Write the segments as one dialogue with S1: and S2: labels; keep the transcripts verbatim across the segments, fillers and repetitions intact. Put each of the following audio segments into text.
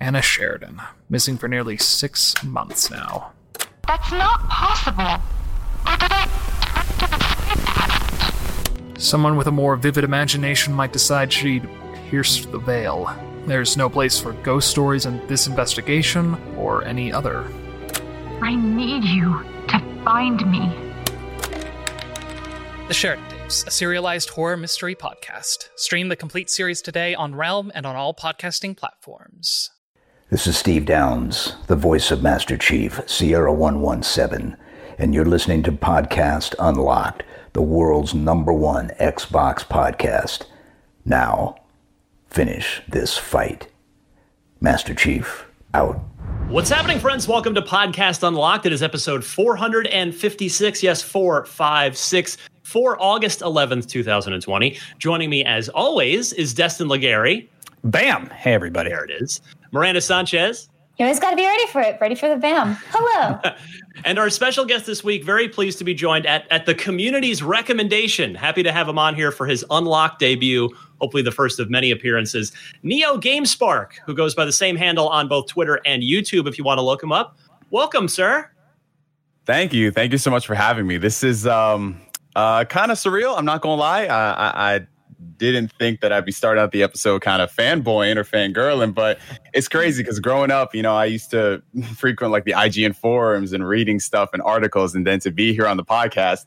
S1: Anna Sheridan, missing for nearly six months now.
S2: That's not possible. Or did I
S1: Someone with a more vivid imagination might decide she'd pierced the veil. There's no place for ghost stories in this investigation or any other.
S2: I need you to find me.
S3: The Sheridan Tapes, a serialized horror mystery podcast. Stream the complete series today on Realm and on all podcasting platforms.
S4: This is Steve Downs, the voice of Master Chief, Sierra one one seven, and you're listening to Podcast Unlocked, the world's number one Xbox podcast. Now, finish this fight. Master Chief, out.
S5: What's happening, friends? Welcome to Podcast Unlocked. It is episode four hundred fifty-six. Yes, four five six for August eleventh, twenty twenty. Joining me, as always, is Destin Legary.
S6: Bam! Hey, everybody.
S5: There it is. Miranda Sanchez.
S7: You always got to be ready for it. Ready for the bam. Hello.
S5: And our special guest this week, very pleased to be joined at, at the community's recommendation. Happy to have him on here for his Unlocked debut, hopefully the first of many appearances. Neo GameSpark, who goes by the same handle on both Twitter and YouTube if you want to look him up. Welcome, sir.
S6: Thank you. Thank you so much for having me. This is um, uh, kind of surreal. I'm not going to lie. I, I, I didn't think that I'd be starting out the episode kind of fanboying or fangirling, but it's crazy because growing up, you know, I used to frequent like the I G N forums and reading stuff and articles, and then to be here on the podcast,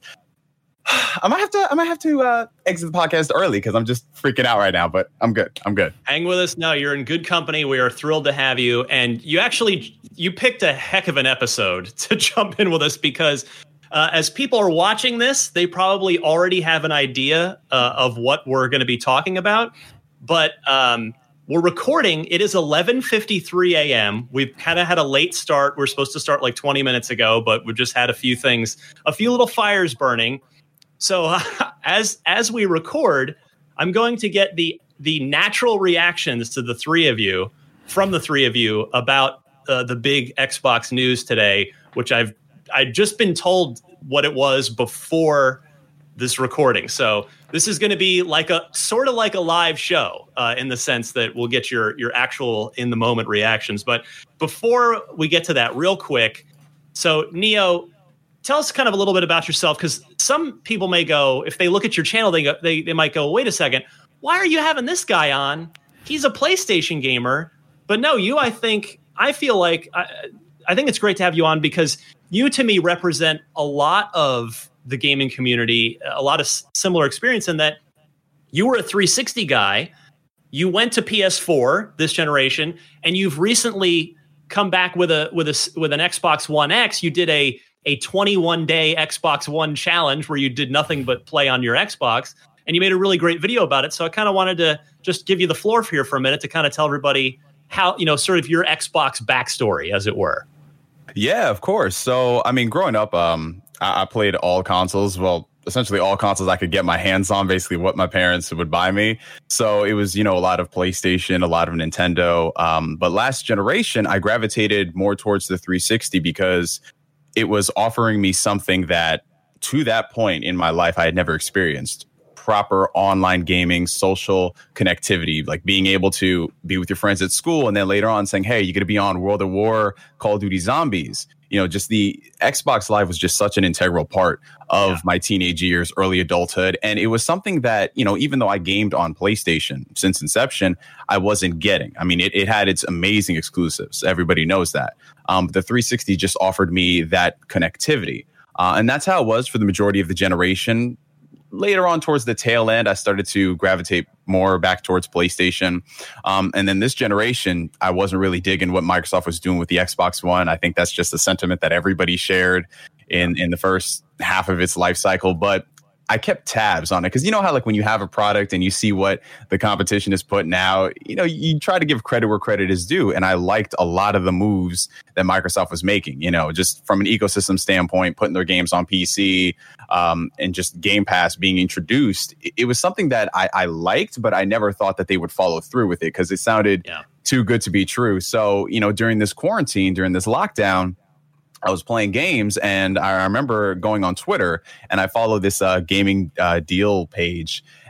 S6: I might have to I might have to uh, exit the podcast early because I'm just freaking out right now, but I'm good. I'm good.
S5: Hang with us. No, you're in good company. We are thrilled to have you. And you actually, you picked a heck of an episode to jump in with us because uh, as people are watching this, they probably already have an idea uh, of what we're going to be talking about. But um, we're recording. It is eleven fifty-three a.m. We've kind of had a late start. We're supposed to start like twenty minutes ago, but we've just had a few things, a few little fires burning. So uh, as as we record, I'm going to get the the natural reactions to the three of you from the three of you about uh, the big Xbox news today, which I've I've just been told what it was before this recording. So this is going to be like a sort of like a live show uh, in the sense that we'll get your your actual in the moment reactions. But before we get to that, real quick, so Neo, tell us kind of a little bit about yourself, because some people may go, if they look at your channel, they go, they they might go, wait a second, why are you having this guy on? He's a PlayStation gamer. But no, you, I think, I feel like, I, I think it's great to have you on because you, to me, represent a lot of the gaming community, a lot of s- similar experience in that you were a three sixty guy, you went to P S four this generation, and you've recently come back with a with a with an Xbox One X. You did a a twenty-one day Xbox One challenge where you did nothing but play on your Xbox, and you made a really great video about it. So I kind of wanted to just give you the floor here for a minute to kind of tell everybody how, you know, sort of your Xbox backstory, as it were.
S6: Yeah, of course. So, I mean, growing up, um, I, I played all consoles. Well, essentially all consoles I could get my hands on, basically what my parents would buy me. So it was, you know, a lot of PlayStation, a lot of Nintendo. Um, but last generation, I gravitated more towards the three sixty because it was offering me something that to that point in my life I had never experienced. Proper online gaming, social connectivity, like being able to be with your friends at school and then later on saying, hey, you're going to be on World at War, Call of Duty Zombies. You know, just the Xbox Live was just such an integral part of yeah. my teenage years, early adulthood. And it was something that, you know, even though I gamed on PlayStation since inception, I wasn't getting. I mean, it, it had its amazing exclusives. Everybody knows that. Um, the three sixty just offered me that connectivity. Uh, and that's how it was for the majority of the generation. Later on towards the tail end, I started to gravitate more back towards PlayStation. Um, and then this generation, I wasn't really digging what Microsoft was doing with the Xbox One. I think that's just a sentiment that everybody shared in, in the first half of its life cycle. But I kept tabs on it because you know how like when you have a product and you see what the competition is putting out, you know, you try to give credit where credit is due. And I liked a lot of the moves that Microsoft was making, you know, just from an ecosystem standpoint, putting their games on P C um, and just Game Pass being introduced. It, it was something that I, I liked, but I never thought that they would follow through with it because it sounded yeah. too good to be true. So, you know, during this quarantine, during this lockdown, I was playing games and I remember going on Twitter and I followed this uh, gaming uh, deal page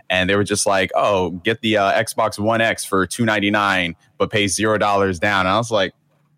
S6: and they were just like, "Oh, get the uh, Xbox One X for two ninety-nine, but pay zero dollars down." And I was like,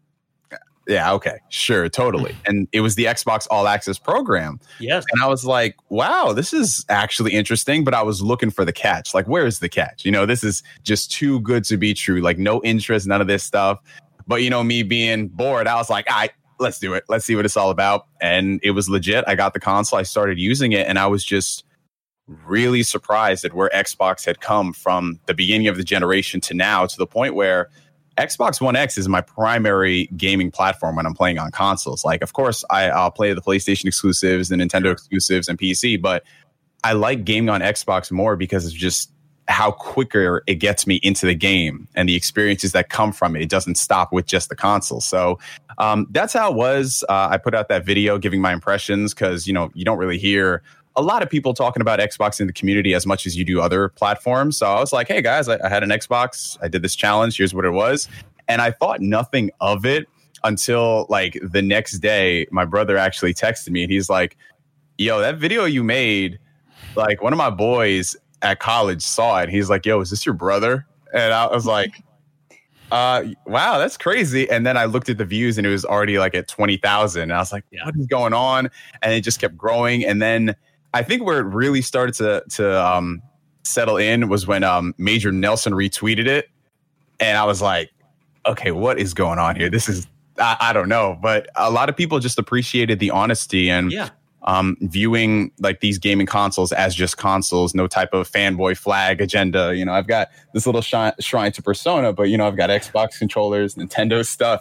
S6: "Yeah, okay, sure, totally." And it was the Xbox All Access program.
S5: Yes,
S6: and I was like, "Wow, this is actually interesting." But I was looking for the catch. Like, where is the catch? You know, this is just too good to be true. Like, no interest, none of this stuff. But you know, me being bored, I was like, "All right, let's do it. Let's see what it's all about." And it was legit. I got the console. I started using it, and I was just really surprised at where Xbox had come from the beginning of the generation to now, to the point where Xbox One X is my primary gaming platform when I'm playing on consoles. Like, of course, I, I'll play the PlayStation exclusives, the Nintendo exclusives, and P C, but I like gaming on Xbox more because it's just how quicker it gets me into the game and the experiences that come from it. It doesn't stop with just the console. So um, that's how it was. Uh, I put out that video giving my impressions because, you know, you don't really hear a lot of people talking about Xbox in the community as much as you do other platforms. So I was like, hey, guys, I, I had an Xbox. I did this challenge. Here's what it was. And I thought nothing of it until like the next day. My brother actually texted me and he's like, yo, that video you made, like one of my boys at college saw it. He's like, yo, is this your brother? And I was like, uh, wow, that's crazy. And then I looked at the views and it was already like at twenty thousand. And I was like, yeah, what is going on? And it just kept growing. And then I think where it really started to to um, settle in was when um, Major Nelson retweeted it. And I was like, okay, what is going on here? This is, I, I don't know. But a lot of people just appreciated the honesty and
S5: yeah.
S6: um, viewing like these gaming consoles as just consoles, no type of fanboy flag agenda. You know, I've got this little shrine, shrine to Persona, but, you know, I've got Xbox controllers, Nintendo stuff.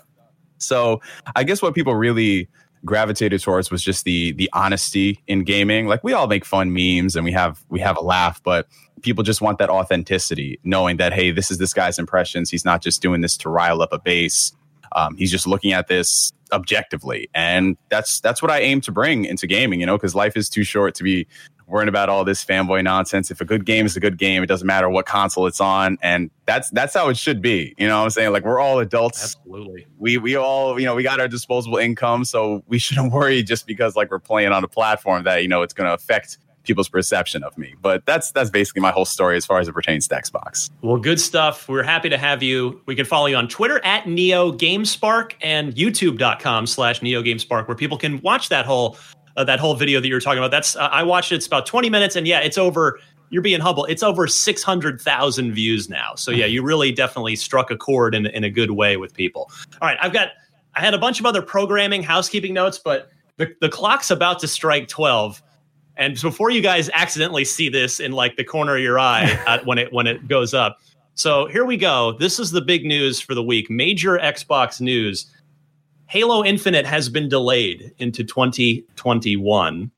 S6: So I guess what people really gravitated towards was just the the honesty in gaming. Like, we all make fun memes and we have we have a laugh, but people just want that authenticity, knowing that, hey, this is this guy's impressions. He's not just doing this to rile up a base. Um, he's just looking at this objectively, and that's that's what I aim to bring into gaming. You know, because life is too short to be worrying about all this fanboy nonsense. If a good game is a good game, it doesn't matter what console it's on, and that's that's how it should be. You know what I'm saying? Like, we're all adults.
S5: Absolutely.
S6: We we all, you know, we got our disposable income, so we shouldn't worry just because like we're playing on a platform that, you know, it's going to affect people's perception of me. But that's that's basically my whole story as far as it pertains to Xbox.
S5: Well, good stuff. We're happy to have you. We can follow you on Twitter at NeoGameSpark and YouTube.com slash NeoGameSpark, where people can watch that whole Uh, that whole video that you were talking about. That's uh, I watched it. It's about twenty minutes, and yeah, it's over. You're being humble. It's over six hundred thousand views now. So yeah, you really definitely struck a chord in in a good way with people. All right, I've got. I had a bunch of other programming, housekeeping notes, but the the clock's about to strike twelve. And before you guys accidentally see this in like the corner of your eye uh, when it when it goes up, so here we go. This is the big news for the week. Major Xbox news. Halo Infinite has been delayed into twenty twenty-one.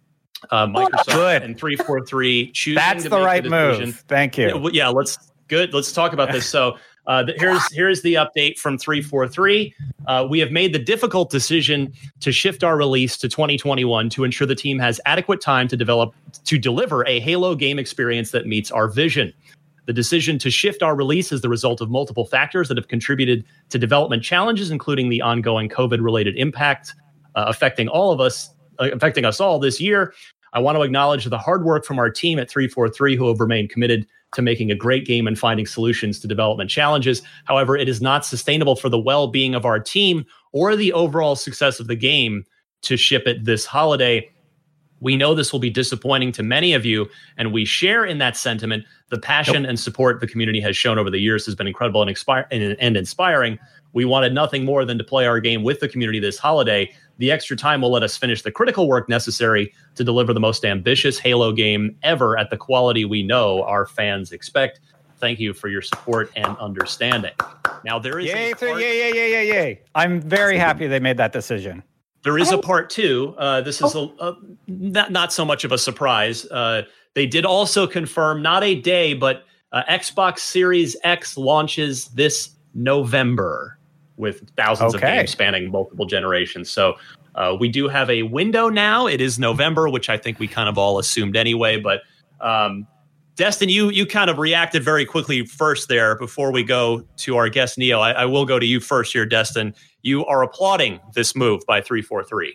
S5: Uh, Microsoft
S8: Good.
S5: and three forty-three choosing
S8: That's
S5: to
S8: the
S5: make
S8: right
S5: the decision.
S8: move. Thank you.
S5: Yeah, yeah, let's good. Let's talk about this. So uh, the, here's here's the update from three forty-three. Uh, we have made the difficult decision to shift our release to twenty twenty-one to ensure the team has adequate time to develop to deliver a Halo game experience that meets our vision. The decision to shift our release is the result of multiple factors that have contributed to development challenges, including the ongoing COVID-related impact uh, affecting all of us, uh, affecting us all this year. I want to acknowledge the hard work from our team at three forty-three, who have remained committed to making a great game and finding solutions to development challenges. However, it is not sustainable for the well-being of our team or the overall success of the game to ship it this holiday. We know this will be disappointing to many of you, and we share in that sentiment. The passion and support the community has shown over the years has been incredible and, expire- and, and inspiring. We wanted nothing more than to play our game with the community this holiday. The extra time will let us finish the critical work necessary to deliver the most ambitious Halo game ever at the quality we know our fans expect. Thank you for your support and understanding. Now, there is
S8: Yay,
S5: a part-
S8: yay, yay, yay, yay, yay. I'm very happy they made that decision.
S5: There is a part two. Uh, this is a, a, not, not so much of a surprise. Uh, they did also confirm not a day, but uh, Xbox Series X launches this November with thousands
S8: Okay.
S5: of games spanning multiple generations. So uh, we do have a window now. It is November, which I think we kind of all assumed anyway. But um, Destin, you you kind of reacted very quickly first there before we go to our guest, Neo. I, I will go to you first here, Destin. You are applauding this move by three forty-three.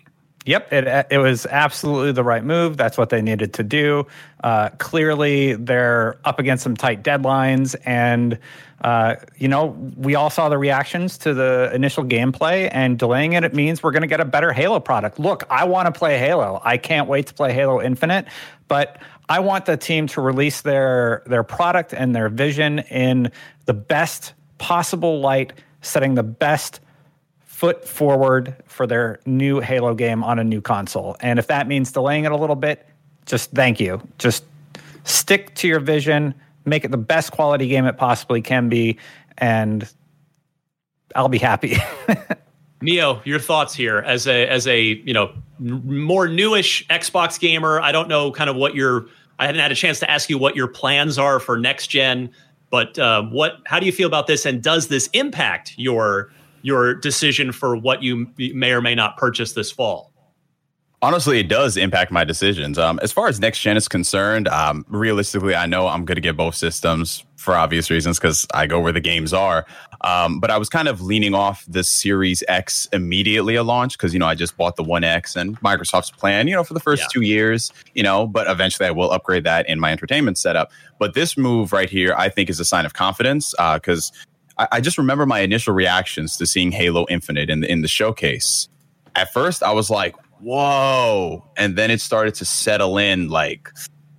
S8: Yep, it it was absolutely the right move. That's what they needed to do. Uh, clearly, they're up against some tight deadlines, and uh, you know, we all saw the reactions to the initial gameplay. And delaying it, it means we're going to get a better Halo product. Look, I want to play Halo. I can't wait to play Halo Infinite, but I want the team to release their their product and their vision in the best possible light, setting the best foot forward for their new Halo game on a new console. And if that means delaying it a little bit, just thank you. Just stick to your vision, make it the best quality game it possibly can be, and I'll be happy.
S5: Mio, your thoughts here as a as a you know more newish Xbox gamer. I don't know kind of what your I hadn't had a chance to ask you what your plans are for next gen, but uh, what how do you feel about this, and does this impact your your decision for what you may or may not purchase this fall?
S6: Honestly, it does impact my decisions. Um, as far as next gen is concerned, um, realistically, I know I'm going to get both systems for obvious reasons because I go where the games are. Um, but I was kind of leaning off the Series X immediately at launch because, you know, I just bought the One X and Microsoft's plan, you know, for the first yeah. two years, you know, but eventually I will upgrade that in my entertainment setup. But this move right here, I think, is a sign of confidence because uh, I just remember my initial reactions to seeing Halo Infinite in the, in the showcase. At first, I was like, whoa. And then it started to settle in like,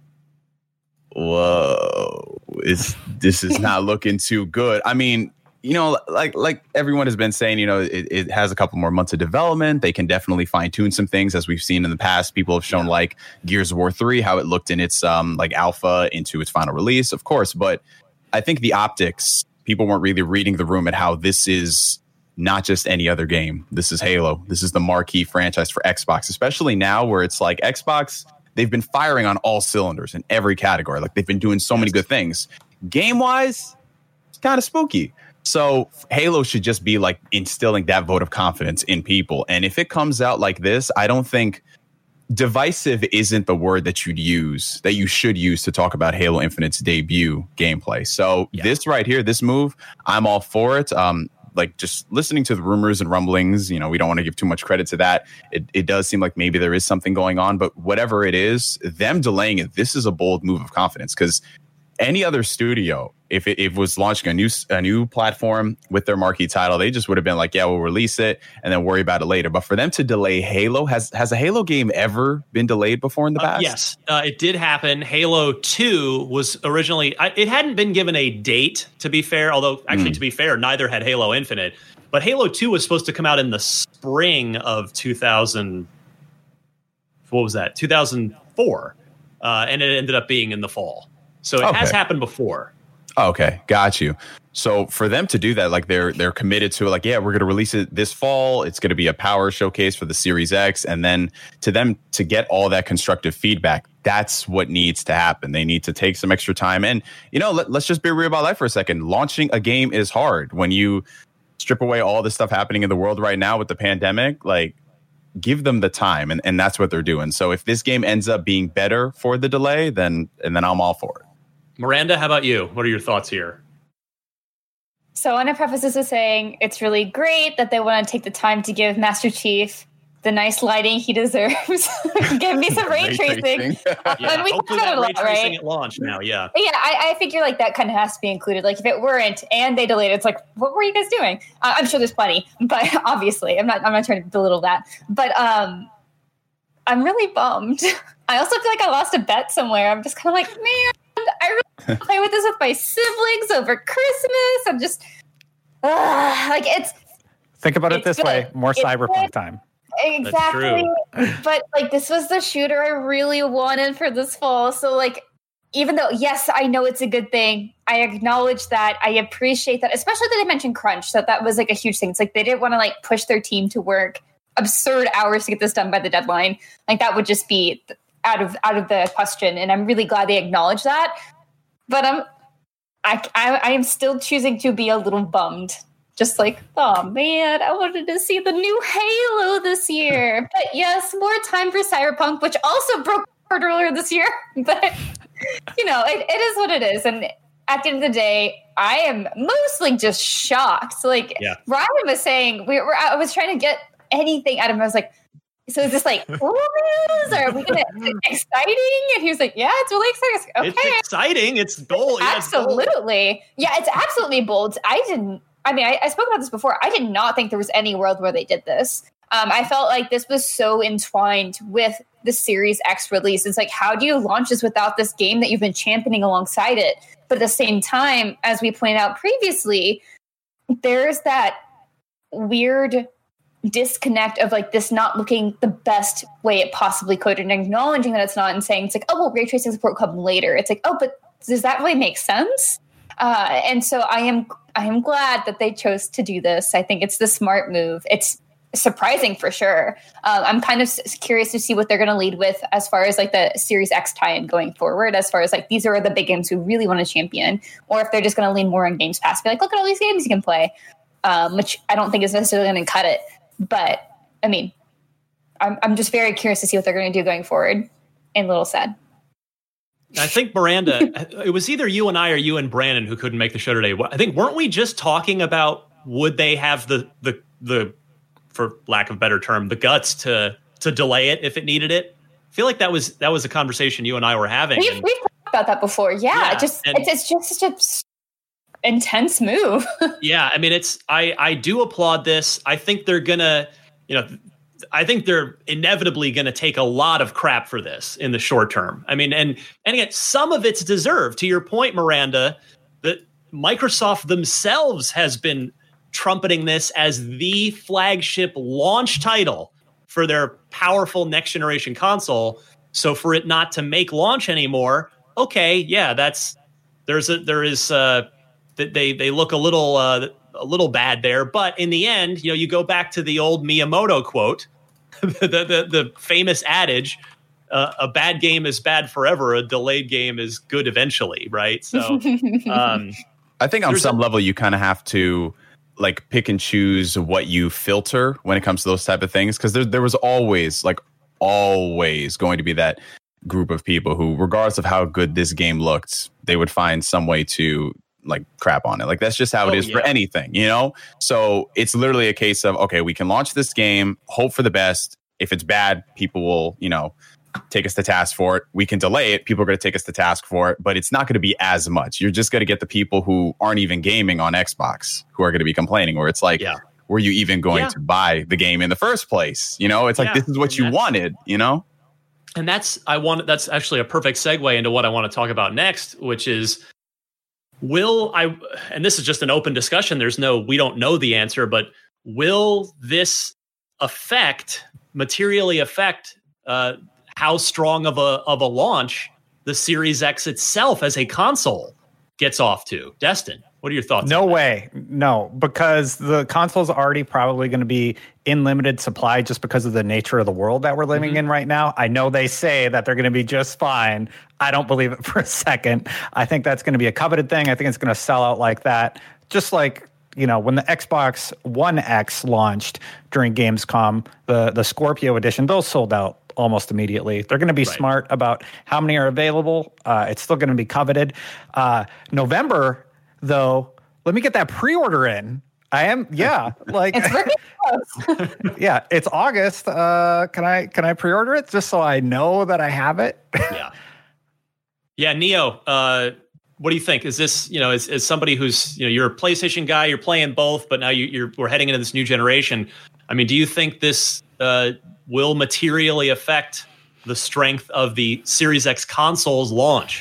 S6: whoa, it's, this is not looking too good. I mean, you know, like like everyone has been saying, you know, it, it has a couple more months of development. They can definitely fine tune some things, as we've seen in the past. People have shown yeah. like Gears of War three, how it looked in its um like alpha into its final release, of course. But I think the optics, people weren't really reading the room at how this is not just any other game. This is Halo. This is the marquee franchise for Xbox, especially now where it's like Xbox, they've been firing on all cylinders in every category. Like they've been doing so many good things. Game-wise, it's kind of spooky. So Halo should just be like instilling that vote of confidence in people. And if it comes out like this, I don't think divisive isn't the word that you'd use, that you should use to talk about Halo Infinite's debut gameplay. So yeah. this right here, this move, I'm all for it. Um, like just listening to the rumors and rumblings, you know, we don't want to give too much credit to that. It, it does seem like maybe there is something going on, but whatever it is, them delaying it, this is a bold move of confidence because any other studio, if it, if it was launching a new a new platform with their marquee title, they just would have been like, yeah, we'll release it and then worry about it later. But for them to delay Halo, has has a Halo game ever been delayed before in the past?
S5: Uh, yes, uh, it did happen. Halo two was originally, I, it hadn't been given a date, to be fair, although actually, mm. to be fair, neither had Halo Infinite. But Halo two was supposed to come out in the spring of two thousand, what was that, two thousand four, uh, and it ended up being in the fall. So it okay. has happened before.
S6: Okay, got you. So for them to do that, like they're they're committed to like, yeah, we're going to release it this fall. It's going to be a power showcase for the Series X. And then to them to get all that constructive feedback, that's what needs to happen. They need to take some extra time. And, you know, let, let's just be real about life for a second. Launching a game is hard. When you strip away all the stuff happening in the world right now with the pandemic, like give them the time. And, and that's what they're doing. So if this game ends up being better for the delay, then and then I'm all for it.
S5: Miranda, how about you? What are your thoughts here?
S7: So I want to preface this with saying it's really great that they want to take the time to give Master Chief the nice lighting he deserves. Give me some ray, ray tracing.
S5: yeah, we hopefully that ray lot, tracing right? at launch now, yeah.
S7: Yeah, I, I figure like that kind of has to be included. Like if it weren't and they delayed it, it's like, what were you guys doing? Uh, I'm sure there's plenty, but obviously I'm not I'm not trying to belittle that. But um, I'm really bummed. I also feel like I lost a bet somewhere. I'm just kind of like, man, I really play with this with my siblings over Christmas. I'm just uh, like it's.
S8: Think about it this good. way: more it's Cyberpunk good. time.
S7: Exactly, but like this was the shooter I really wanted for this fall. So like, even though yes, I know it's a good thing, I acknowledge that. I appreciate that, especially that they mentioned crunch. That that was like a huge thing. It's like they didn't want to like push their team to work absurd hours to get this done by the deadline. Like that would just be out of out of the question, and I'm really glad they acknowledged that. But I'm, I, I, I am still choosing to be a little bummed. Just like, oh man, I wanted to see the new Halo this year. But yes, more time for Cyberpunk, which also broke earlier this year. But you know, it, it is what it is. And at the end of the day, I am mostly just shocked. Like yeah. Ryan was saying, we were. I was trying to get anything out of him. I was like, So is this like cool news? Or are we gonna exciting? And he was like, yeah, it's really exciting. Okay.
S5: It's exciting. It's bold. Yeah, it's bold.
S7: Absolutely. Yeah, it's absolutely bold. I didn't, I mean, I, I spoke about this before. I did not think there was any world where they did this. Um, I felt like this was so entwined with the Series X release. It's like, how do you launch this without this game that you've been championing alongside it? But at the same time, as we pointed out previously, there's that weird disconnect of like this not looking the best way it possibly could and acknowledging that it's not and saying it's like, oh, well, ray tracing support come later. It's like, oh, but does that really make sense? Uh, and so I am I am glad that they chose to do this. I think it's the smart move. It's surprising for sure. Uh, I'm kind of curious to see what they're going to lead with as far as like the Series X tie-in going forward, as far as like these are the big games we really want to champion, or if they're just going to lean more on Games Pass. Be like, look at all these games you can play, um, which I don't think is necessarily going to cut it. But I mean, I'm I'm just very curious to see what they're going to do going forward. And a little sad.
S5: I think Miranda, it was either you and I or you and Brandon who couldn't make the show today. I think weren't we just talking about would they have the the the for lack of a better term, the guts to to delay it if it needed it? I feel like that was that was a conversation you and I were having.
S7: We've,
S5: and,
S7: we've talked about that before. Yeah,
S5: yeah
S7: just
S5: and,
S7: it's, it's just such a intense move.
S5: yeah, I mean, it's I I do applaud this. I think they're gonna, you know, I think they're inevitably gonna take a lot of crap for this in the short term. I mean, and and again, some of it's deserved. To your point, Miranda, that Microsoft themselves has been trumpeting this as the flagship launch title for their powerful next generation console. So for it not to make launch anymore, okay, yeah, that's there's a there is uh they they look a little uh, a little bad there. But in the end, you know, you go back to the old Miyamoto quote, the, the the famous adage, uh, a bad game is bad forever, a delayed game is good eventually, right? So um,
S6: I think on some a- level you kind of have to like pick and choose what you filter when it comes to those type of things, because there there was always like always going to be that group of people who, regardless of how good this game looked, they would find some way to like crap on it. Like that's just how
S5: oh,
S6: it is
S5: yeah.
S6: for anything, you know? So it's literally a case of, okay, we can launch this game, hope for the best. If it's bad, people will, you know, take us to task for it. We can delay it. People are going to take us to task for it, but it's not going to be as much. You're just going to get the people who aren't even gaming on Xbox who are going to be complaining, where it's like,
S5: yeah.
S6: were you even going
S5: yeah.
S6: to buy the game in the first place? You know, it's like,
S5: yeah.
S6: this is what you wanted, you know?
S5: And that's, I want, that's actually a perfect segue into what I want to talk about next, which is, will I, and this is just an open discussion. There's no, we don't know the answer, but will this affect, materially affect, uh, how strong of a of a launch the Series X itself as a console gets off to? Destin, what are your thoughts?
S8: No
S5: on that?
S8: way. No, because the console's already probably going to be in limited supply just because of the nature of the world that we're living mm-hmm. in right now. I know they say that they're going to be just fine. I don't believe it for a second. I think that's going to be a coveted thing. I think it's going to sell out like that. Just like, you know, when the Xbox One X launched during Gamescom, the, the Scorpio edition, those sold out almost immediately. They're going to be
S5: right.
S8: smart about how many are available. Uh, it's still going to be coveted. Uh, November, though, let me get that pre-order in. I am, yeah, like,
S7: it's very close.
S8: yeah, it's August. Uh, can I can I pre-order it just so I know that I have it?
S5: yeah, yeah, Neo. Uh, what do you think? Is this, you know, as, as somebody who's, you know, you're a PlayStation guy, you're playing both, but now you, you're we're heading into this new generation. I mean, do you think this uh, will materially affect the strength of the Series X console's launch?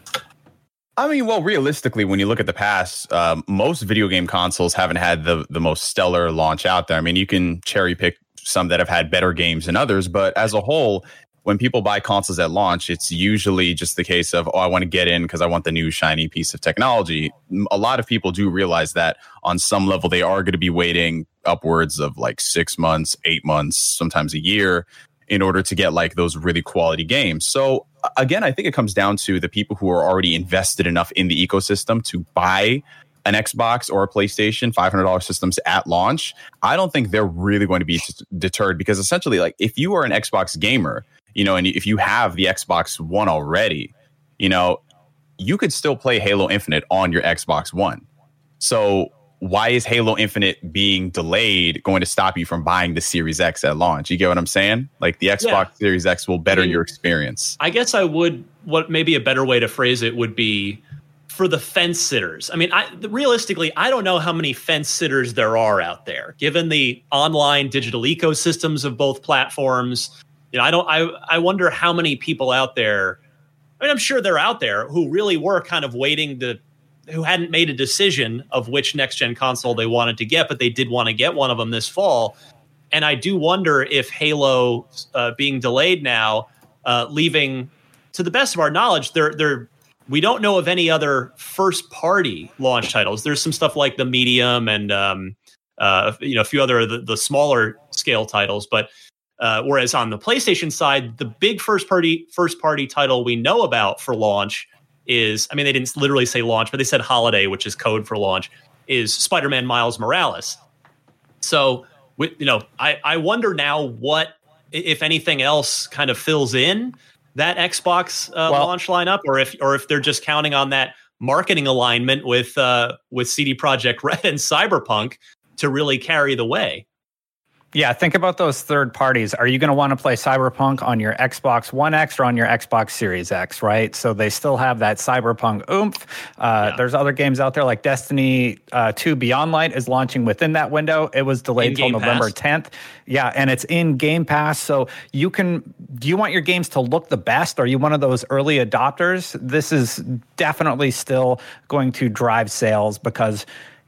S6: I mean, well, realistically, when you look at the past, um, most video game consoles haven't had the the most stellar launch out there. I mean, you can cherry pick some that have had better games than others, but as a whole, when people buy consoles at launch, it's usually just the case of, oh, I want to get in because I want the new shiny piece of technology. A lot of people do realize that on some level, they are going to be waiting upwards of like six months, eight months, sometimes a year in order to get like those really quality games. So again, I think it comes down to the people who are already invested enough in the ecosystem to buy an Xbox or a PlayStation five hundred dollars systems at launch. I don't think they're really going to be t- deterred because essentially, like, if you are an Xbox gamer, you know, and if you have the Xbox One already, you know, you could still play Halo Infinite on your Xbox One. So why is Halo Infinite being delayed going to stop you from buying the Series X at launch? You get what I'm saying? Like the Xbox yeah. Series X will better I mean, your experience.
S5: I guess I would, what maybe a better way to phrase it would be for the fence sitters. I mean, I, realistically, I don't know how many fence sitters there are out there, given the online digital ecosystems of both platforms. You know, I don't, I, I wonder how many people out there, I mean, I'm sure they're out there who really were kind of waiting to, who hadn't made a decision of which next gen console they wanted to get, but they did want to get one of them this fall. And I do wonder if Halo uh, being delayed now, uh, leaving, to the best of our knowledge, they're, they're, we don't know of any other first party launch titles. There's some stuff like the Medium and, um, uh, you know, a few other, the, the smaller scale titles, but Uh, whereas on the PlayStation side, the big first party first party title we know about for launch is, I mean, they didn't literally say launch, but they said holiday, which is code for launch, is Spider-Man Miles Morales. So, with, you know, I, I wonder now what, if anything else, kind of fills in that Xbox uh, well, launch lineup, or if or if they're just counting on that marketing alignment with uh, with C D Projekt Red and Cyberpunk to really carry the way.
S8: Yeah, think about those third parties. Are you going to want to play Cyberpunk on your Xbox One X or on your Xbox Series X, right? So they still have that Cyberpunk oomph. Uh, yeah. There's other games out there like Destiny uh, two Beyond Light is launching within that window. It was delayed until November tenth. Yeah, and it's in Game Pass. So you can, do you want your games to look the best? Are you one of those early adopters? This is definitely still going to drive sales because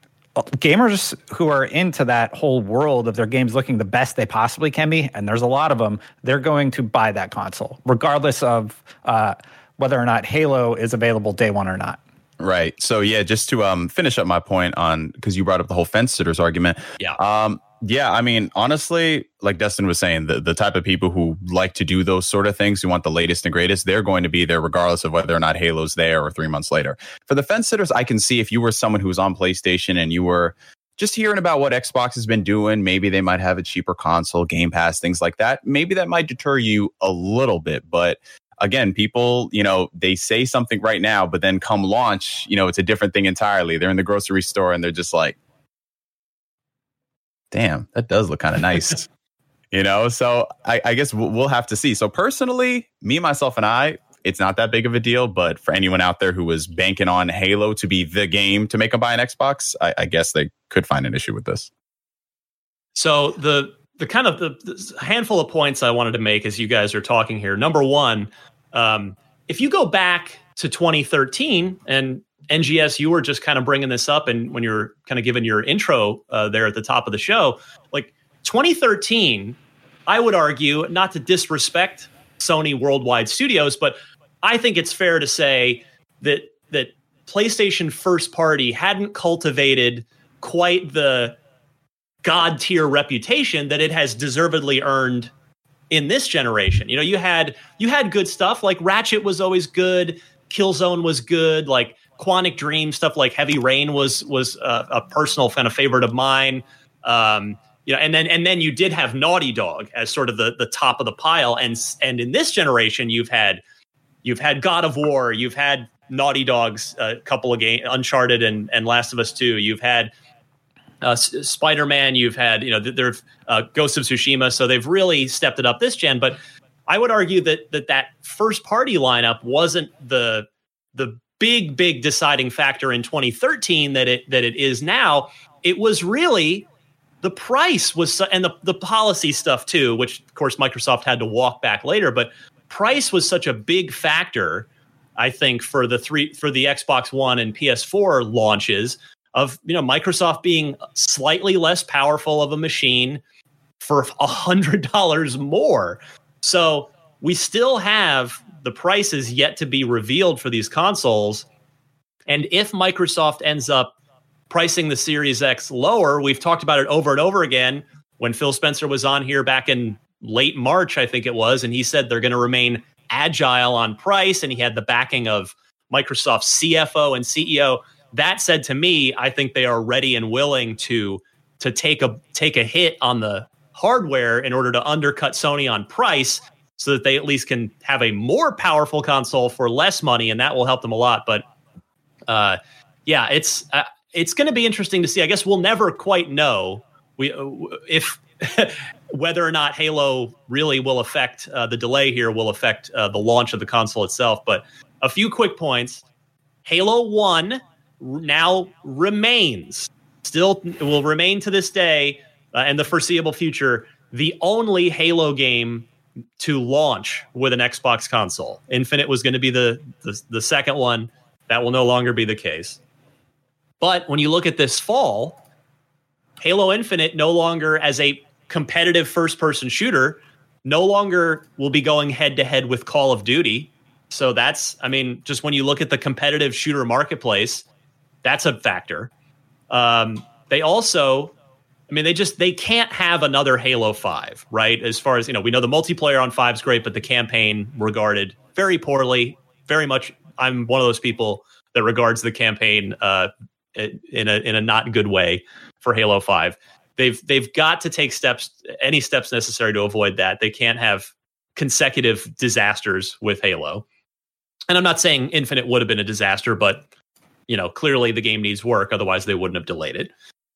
S8: gamers who are into that whole world of their games looking the best they possibly can be, and there's a lot of them, they're going to buy that console, regardless of uh, whether or not Halo is available day one or not.
S6: Right. So, yeah, just to um, finish up my point on, because you brought up the whole fence sitters argument.
S5: Yeah.
S6: Um, yeah, I mean, honestly, like Destin was saying, the, the type of people who like to do those sort of things, who want the latest and greatest, they're going to be there regardless of whether or not Halo's there or three months later. For the fence sitters, I can see if you were someone who was on PlayStation and you were just hearing about what Xbox has been doing, maybe they might have a cheaper console, Game Pass, things like that. Maybe that might deter you a little bit. But again, people, you know, they say something right now, but then come launch, you know, it's a different thing entirely. They're in the grocery store and they're just like, damn, that does look kind of nice, you know? So I, I guess we'll, we'll have to see. So personally, me, myself, and I, it's not that big of a deal. But for anyone out there who was banking on Halo to be the game to make them buy an Xbox, I, I guess they could find an issue with this.
S5: So the the kind of the, the handful of points I wanted to make as you guys are talking here. Number one, um, if you go back to twenty thirteen, and N G S, you were just kind of bringing this up, and when you're kind of giving your intro uh, there at the top of the show, like twenty thirteen, I would argue, not to disrespect Sony Worldwide Studios, but I think it's fair to say that that PlayStation first party hadn't cultivated quite the god tier reputation that it has deservedly earned in this generation. You know, you had you had good stuff, like Ratchet was always good, Killzone was good, like Quantic Dream stuff like Heavy Rain was was a, a personal kind of favorite of mine. Um, you know, and then and then you did have Naughty Dog as sort of the the top of the pile, and and in this generation you've had you've had God of War, you've had Naughty Dog's a uh, couple of games, Uncharted and and Last of Us two, you've had uh, S- Spider-Man, you've had you know there's uh, Ghost of Tsushima, so they've really stepped it up this gen. But I would argue that that that first party lineup wasn't the the big, big deciding factor in twenty thirteen that it that it is now. It was really the price was, and the, the policy stuff too, which of course Microsoft had to walk back later, but price was such a big factor, I think, for the three for the Xbox One and P S four launches of, you know, Microsoft being slightly less powerful of a machine for a hundred dollars more. So we still have the prices yet to be revealed for these consoles. And if Microsoft ends up pricing the Series X lower, we've talked about it over and over again when Phil Spencer was on here back in late March, I think it was, and he said they're going to remain agile on price, and he had the backing of Microsoft's C F O and C E O. That said to me, I think they are ready and willing to to take a take a hit on the hardware in order to undercut Sony on price, so that they at least can have a more powerful console for less money, and that will help them a lot. But uh, yeah, it's uh, it's going to be interesting to see. I guess we'll never quite know we if whether or not Halo really will affect uh, the delay here will affect uh, the launch of the console itself. But a few quick points. Halo one now remains, still will remain to this day uh, and the foreseeable future, the only Halo game to launch with an Xbox console. Infinite was going to be the, the the second one. That will no longer be the case. But when you look at this fall, Halo Infinite no longer as a competitive first-person shooter, no longer will be going head-to-head with Call of Duty. So that's, I mean, just when you look at the competitive shooter marketplace, that's a factor. Um, they also... I mean, they just they can't have another Halo five, right? As far as, you know, we know the multiplayer on five is great, but the campaign regarded very poorly, very much. I'm one of those people that regards the campaign uh, in a in a not good way for Halo five. They've they've got to take steps, any steps necessary to avoid that. They can't have consecutive disasters with Halo. And I'm not saying Infinite would have been a disaster, but, you know, clearly the game needs work. Otherwise, they wouldn't have delayed it.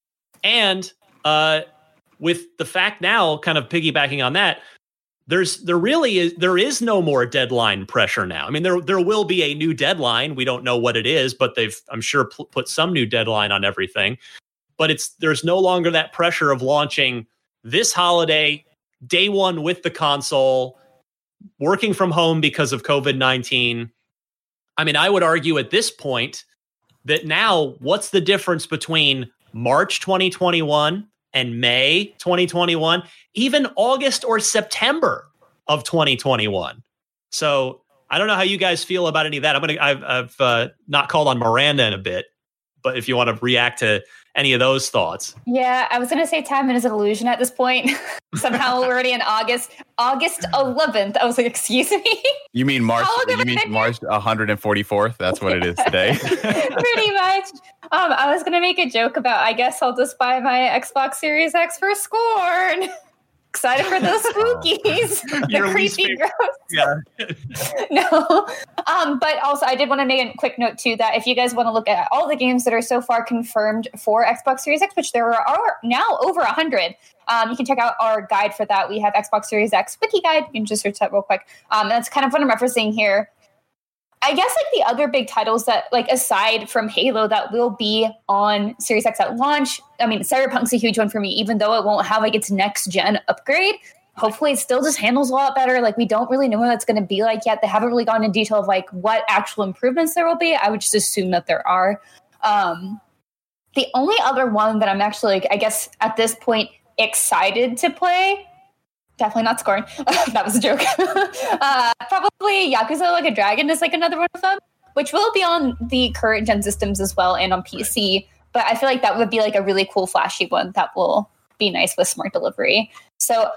S5: And Uh, with the fact now, kind of piggybacking on that, there's there really is there is no more deadline pressure now. I mean, there there will be a new deadline. We don't know what it is, but they've I'm sure pl- put some new deadline on everything. But it's there's no longer that pressure of launching this holiday day one with the console, working from home because of COVID nineteen. I mean, I would argue at this point that now what's the difference between March twenty twenty-one and May twenty twenty-one, even August or September of twenty twenty-one. So I don't know how you guys feel about any of that. I'm gonna, I've, I've uh, not called on Miranda in a bit, but if you want to react to any of those thoughts.
S7: Yeah, I was going to say time is an illusion at this point. Somehow we're already in August. August eleventh. I was like, excuse me?
S6: You mean March? You mean March one hundred forty-fourth? That's what it is today.
S7: Pretty much. Um, I was going to make a joke about, I guess I'll just buy my Xbox Series X for Scorn. Excited for those spookies. The creepy gross.
S5: Yeah.
S7: No. Um, but also, I did want to make a quick note, too, that if you guys want to look at all the games that are so far confirmed for Xbox Series X, which there are now over one hundred, um, you can check out our guide for that. We have Xbox Series X Wiki Guide. You can just search that real quick. Um, that's kind of what I'm referencing here. I guess like the other big titles that, like, aside from Halo, that will be on Series X at launch. I mean, Cyberpunk's a huge one for me, even though it won't have like its next gen upgrade. Hopefully it still just handles a lot better. Like, we don't really know what that's going to be like yet. They haven't really gone into detail of like what actual improvements there will be. I would just assume that there are. Um, the only other one that I'm actually, like, I guess at this point, excited to play, definitely not Scorn. That was a joke. uh, probably Yakuza Like a Dragon is like another one of them, which will be on the current gen systems as well and on P C. But I feel like that would be like a really cool, flashy one that will be nice with smart delivery. So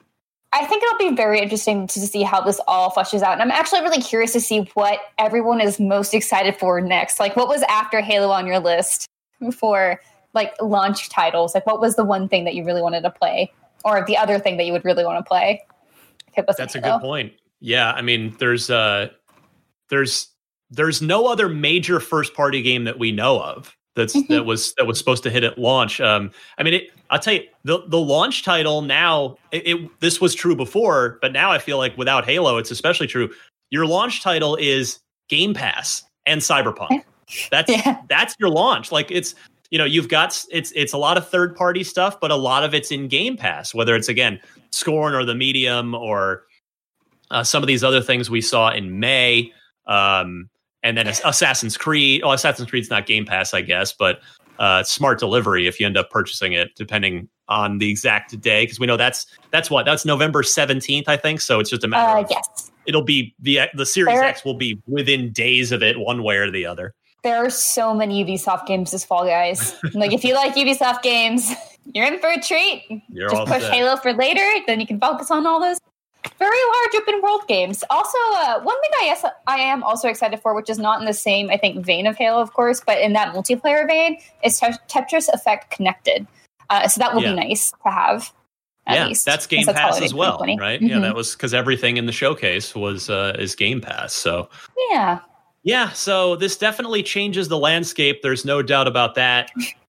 S7: I think it'll be very interesting to see how this all fleshes out. And I'm actually really curious to see what everyone is most excited for next. Like, what was after Halo on your list for like launch titles? Like, what was the one thing that you really wanted to play? Or the other thing that you would really want to play?
S5: That's a good point. Yeah, I mean, there's uh, there's there's no other major first party game that we know of that's mm-hmm. that was that was supposed to hit at launch. Um, I mean, it, I'll tell you, the the launch title now. It, it this was true before, but now I feel like without Halo, it's especially true. Your launch title is Game Pass and Cyberpunk. That's yeah. that's your launch. Like, it's. You know, you've got it's it's a lot of third party stuff, but a lot of it's in Game Pass, whether it's, again, Scorn or the Medium or uh, some of these other things we saw in May. Um, and then Assassin's Creed. Oh, Assassin's Creed's not Game Pass, I guess, but uh, smart delivery if you end up purchasing it, depending on the exact day. Because we know that's that's what that's November seventeenth, I think. So it's just a matter
S7: uh,
S5: of
S7: yes.
S5: It'll be the the Series there, X will be within days of it, one way or the other.
S7: There are so many Ubisoft games this fall, guys. Like, if you like Ubisoft games, you're in for a treat.
S5: You're
S7: Just push set. Halo for later, then you can focus on all those very large open world games. Also, uh, one thing I guess I am also excited for, which is not in the same, I think, vein of Halo, of course, but in that multiplayer vein, is Tetris Effect Connected. Uh, so that will yeah. be nice to have. At
S5: yeah,
S7: least.
S5: that's Game that's Pass as well, right?
S7: Mm-hmm.
S5: Yeah, that was because everything in the showcase was uh, is Game Pass. So
S7: yeah.
S5: Yeah, so this definitely changes the landscape. There's no doubt about that.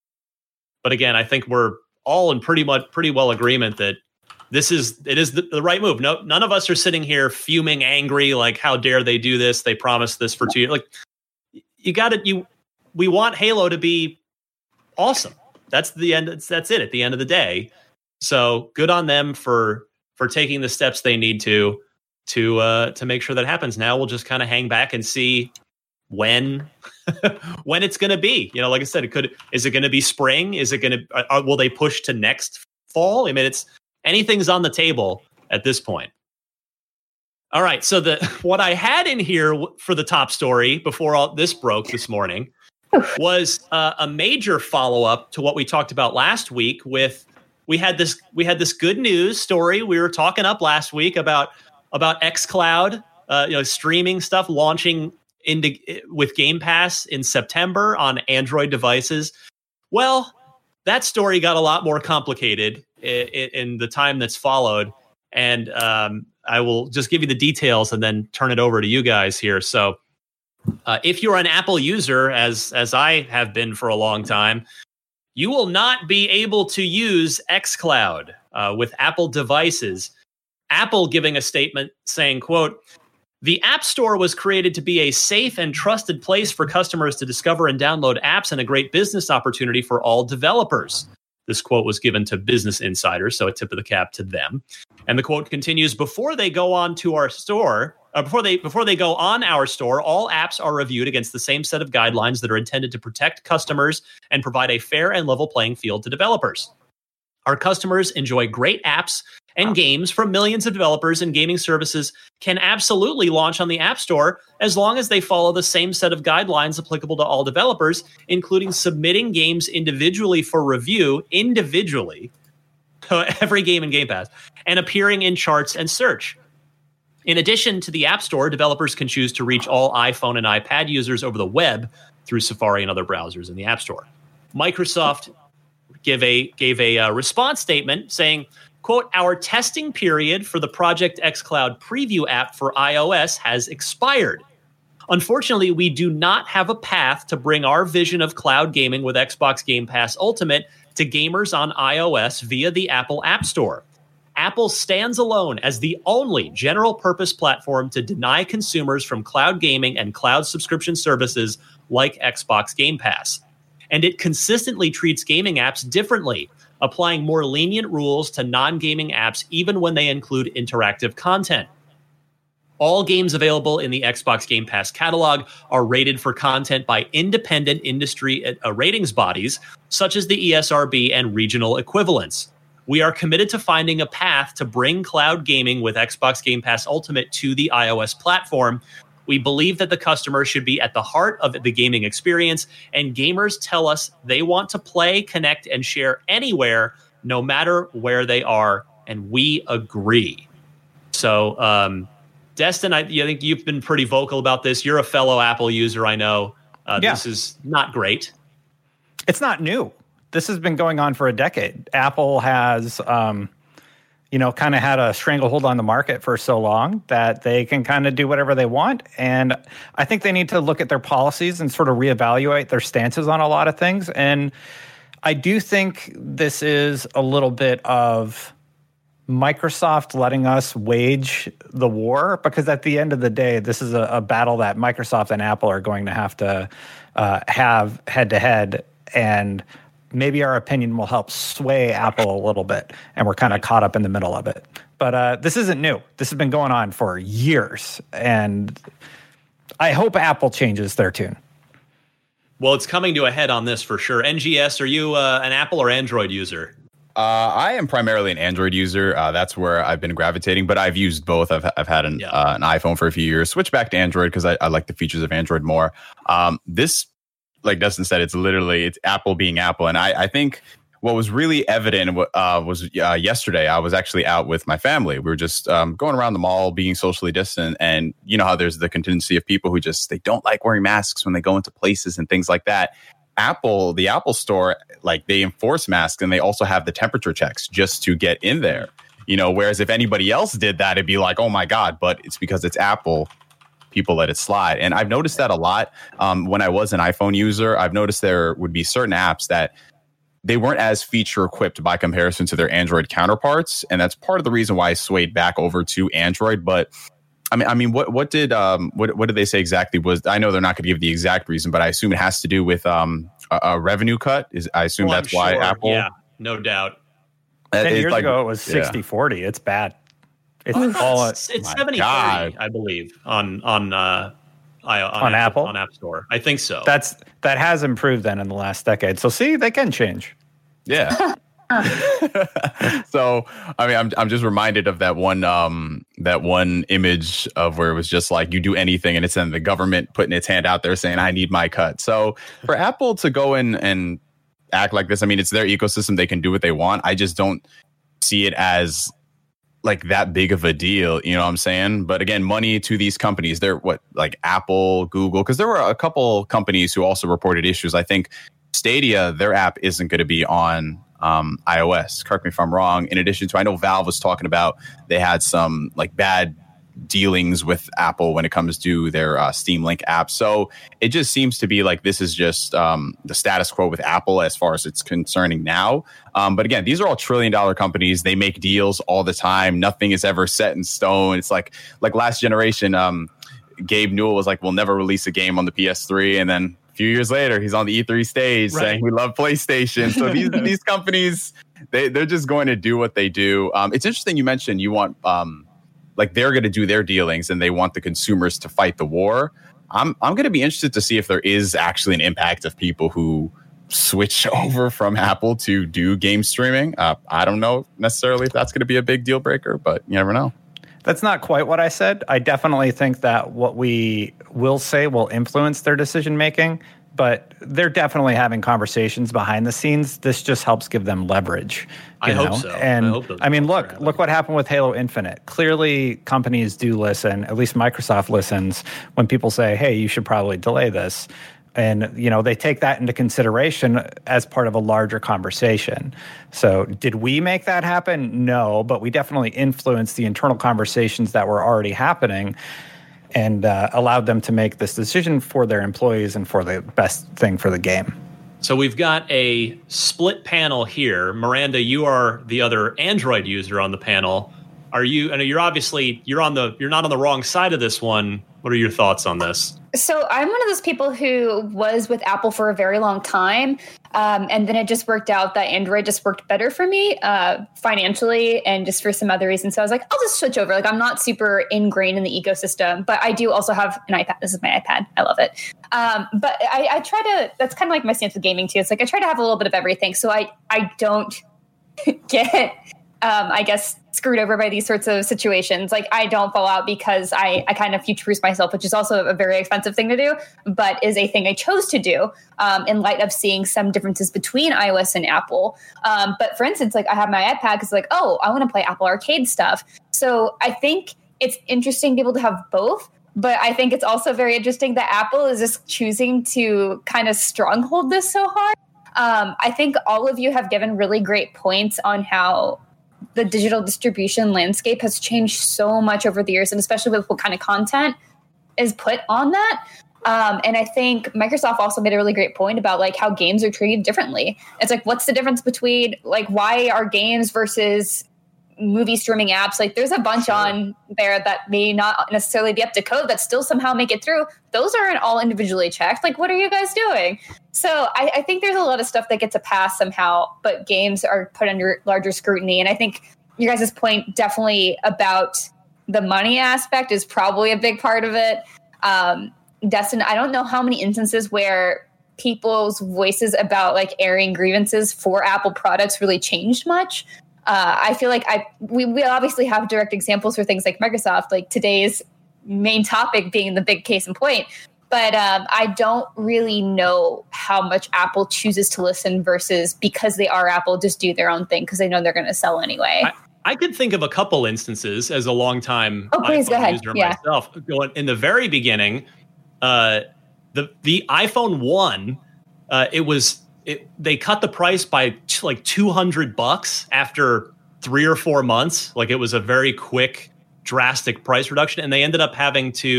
S5: But again, I think we're all in pretty much pretty well agreement that this is it is the, the right move. No, none of us are sitting here fuming, angry, like how dare they do this? They promised this for two years. Like you got to you. We want Halo to be awesome. That's the end. That's, that's it at the end of the day. So good on them for for taking the steps they need to to uh, to make sure that happens. Now we'll just kind of hang back and see when when it's going to be. You know, like I said, it could. Is it going to be spring? Is it going to? Uh, will they push to next fall? I mean, it's anything's on the table at this point. All right. So the what I had in here for the top story before all this broke this morning was uh, a major follow up to what we talked about last week. With we had this we had this good news story we were talking up last week about about xCloud, uh, you know, streaming stuff launching into with Game Pass in September on Android devices. Well, that story got a lot more complicated in, in the time that's followed, and um, I will just give you the details and then turn it over to you guys here. So, uh, if you're an Apple user, as as I have been for a long time, you will not be able to use xCloud uh, with Apple devices. Apple giving a statement saying, quote, "The App Store was created to be a safe and trusted place for customers to discover and download apps and a great business opportunity for all developers." This quote was given to Business Insider, so a tip of the cap to them. And the quote continues, "Before they go on to our store, uh, before they before they go on our store, all apps are reviewed against the same set of guidelines that are intended to protect customers and provide a fair and level playing field to developers. Our customers enjoy great apps and games from millions of developers, and gaming services can absolutely launch on the App Store as long as they follow the same set of guidelines applicable to all developers, including submitting games individually for review, individually, every game in Game Pass, and appearing in charts and search. In addition to the App Store, developers can choose to reach all iPhone and iPad users over the web through Safari and other browsers in the App Store." Microsoft gave a, gave a uh, response statement saying, quote, "Our testing period for the Project xCloud preview app for iOS has expired. Unfortunately, we do not have a path to bring our vision of cloud gaming with Xbox Game Pass Ultimate to gamers on iOS via the Apple App Store. Apple stands alone as the only general-purpose platform to deny consumers from cloud gaming and cloud subscription services like Xbox Game Pass. And it consistently treats gaming apps differently, applying more lenient rules to non-gaming apps even when they include interactive content. All games available in the Xbox Game Pass catalog are rated for content by independent industry uh, ratings bodies, such as the E S R B and regional equivalents. We are committed to finding a path to bring cloud gaming with Xbox Game Pass Ultimate to the iOS platform. We believe that the customer should be at the heart of the gaming experience, and gamers tell us they want to play, connect, and share anywhere, no matter where they are, and we agree." So, um, Destin, I, I think you've been pretty vocal about this. You're a fellow Apple user, I know. Uh,
S8: yeah.
S5: This is not great.
S8: It's not new. This has been going on for a decade. Apple has... Um, you know, kind of had a stranglehold on the market for so long that they can kind of do whatever they want. And I think they need to look at their policies and sort of reevaluate their stances on a lot of things. And I do think this is a little bit of Microsoft letting us wage the war, because at the end of the day, this is a, a battle that Microsoft and Apple are going to have to uh, have head to head. And maybe our opinion will help sway Apple a little bit, and we're kind of caught up in the middle of it. But uh, this isn't new. This has been going on for years, and I hope Apple changes their tune.
S5: Well, it's coming to a head on this for sure. N G S, are you uh, an Apple or Android user?
S6: Uh, I am primarily an Android user. Uh, that's where I've been gravitating, but I've used both. I've I've had an, yeah. uh, an iPhone for a few years, switched back to Android because I, I like the features of Android more. Um, this Like Dustin said, it's literally it's Apple being Apple, and I, I think what was really evident uh, was uh, yesterday. I was actually out with my family. We were just um, going around the mall, being socially distant, and you know how there's the contingency of people who just they don't like wearing masks when they go into places and things like that. Apple, the Apple Store, like they enforce masks, and they also have the temperature checks just to get in there. You know, whereas if anybody else did that, it'd be like, oh my god. But it's because it's Apple. people let it slide. And I've noticed that a lot. Um, when I was an iPhone user, I've noticed there would be certain apps that they weren't as feature equipped by comparison to their Android counterparts. And that's part of the reason why I swayed back over to Android. But I mean, I mean, what what did um what what did they say exactly? Was I know they're not going to give the exact reason, but I assume it has to do with um a, a revenue cut. Is I assume
S5: well,
S6: that's why
S5: sure.
S6: Apple.
S5: Yeah, no doubt.
S8: Ten
S6: It's
S8: years
S6: like,
S8: ago, it was
S6: yeah.
S8: sixty forty. It's bad. It's
S5: Oh,
S8: all
S5: it's it's
S6: my
S5: seventy
S6: God.
S5: thirty, I believe, on on uh, I, on,
S8: On
S5: Apple,
S8: Apple?
S5: on App Store. I think so.
S8: that's that has improved then in the last decade. So see, they can change.
S6: Yeah. So I mean, I'm I'm just reminded of that one um that one image of where it was just like you do anything and it's then the government putting its hand out there saying I need my cut. So for Apple to go in and act like this, I mean, it's their ecosystem; they can do what they want. I just don't see it as like that big of a deal, you know what I'm saying? But again, money to these companies, they're what like Apple, Google, because there were a couple companies who also reported issues. I think Stadia, their app isn't going to be on um, iOS. Correct me if I'm wrong. In addition to, I know Valve was talking about they had some like bad dealings with Apple when it comes to their uh, Steam Link app. So it just seems to be like this is just um, the status quo with Apple as far as it's concerning now. Um, but again, these are all trillion dollar companies. They make deals all the time. Nothing is ever set in stone. It's like like last generation. Um, Gabe Newell was like, "We'll never release a game on the P S three," and then a few years later, he's on the E three stage
S5: Right.
S6: saying we love PlayStation. So these these companies, they they're just going to do what they do. Um, it's interesting you mentioned you want um, like they're going to do their dealings and they want the consumers to fight the war. I'm I'm going to be interested to see if there is actually an impact of people who switch over from Apple to do game streaming. Uh, I don't know necessarily if that's going to be a big deal breaker, but you never know.
S8: That's not quite what I said. I definitely think that what we will say will influence their decision making, but they're definitely having conversations behind the scenes. This just helps give them leverage.
S5: I
S8: you
S5: hope
S8: know?
S5: so. I
S8: And
S5: hope those
S8: I mean,
S5: are
S8: look,
S5: happening.
S8: look what happened with Halo Infinite. Clearly, companies do listen. At least Microsoft listens when people say, "Hey, you should probably delay this." And, you know, they take that into consideration as part of a larger conversation. So did we make that happen? No, but we definitely influenced the internal conversations that were already happening and uh, allowed them to make this decision for their employees and for the best thing for the game.
S5: So we've got a split panel here. Miranda, you are the other Android user on the panel. Are you, and you're obviously, you're on the, you're not on the wrong side of this one. What are your thoughts on this?
S7: So I'm one of those people who was with Apple for a very long time. Um, and then it just worked out that Android just worked better for me uh, financially and just for some other reasons. So I was like, I'll just switch over. Like I'm not super ingrained in the ecosystem, but I do also have an iPad. This is my iPad. I love it. Um, but I, I try to, that's kind of like my stance with gaming too. It's like I try to have a little bit of everything. So I, I don't get, um, I guess, screwed over by these sorts of situations. Like I don't fall out because I, I kind of future-proof myself, which is also a very expensive thing to do, but is a thing I chose to do um, in light of seeing some differences between iOS and Apple. Um, but for instance, like I have my iPad because like, oh, I want to play Apple Arcade stuff. So I think it's interesting to be able to have both. But I think it's also very interesting that Apple is just choosing to kind of stronghold this so hard. Um, I think all of you have given really great points on how the digital distribution landscape has changed so much over the years, and especially with what kind of content is put on that. Um, and I think Microsoft also made a really great point about like how games are treated differently. It's like, what's the difference between like why are games versus movie streaming apps? Like there's a bunch sure. on there that may not necessarily be up to code that still somehow make it through. Those aren't all individually checked. Like, what are you guys doing? So I, I think there's a lot of stuff that gets a pass somehow, but games are put under larger scrutiny. And I think you guys' point definitely about the money aspect is probably a big part of it. Um, Destin, I don't know how many instances where people's voices about like airing grievances for Apple products really changed much. Uh, I feel like I we, we obviously have direct examples for things like Microsoft, like today's main topic being the big case in point. But um, I don't really know how much Apple chooses to listen versus because they are Apple, just do their own thing because they know they're going to sell anyway.
S5: I, I could think of a couple instances as a longtime
S7: oh, please,
S5: iPhone
S7: go ahead.
S5: user
S7: Yeah.
S5: myself. Going in the very beginning, uh, the the iPhone one, uh, it was it, they cut the price by t- like two hundred bucks after three or four months. Like it was a very quick, drastic price reduction, and they ended up having to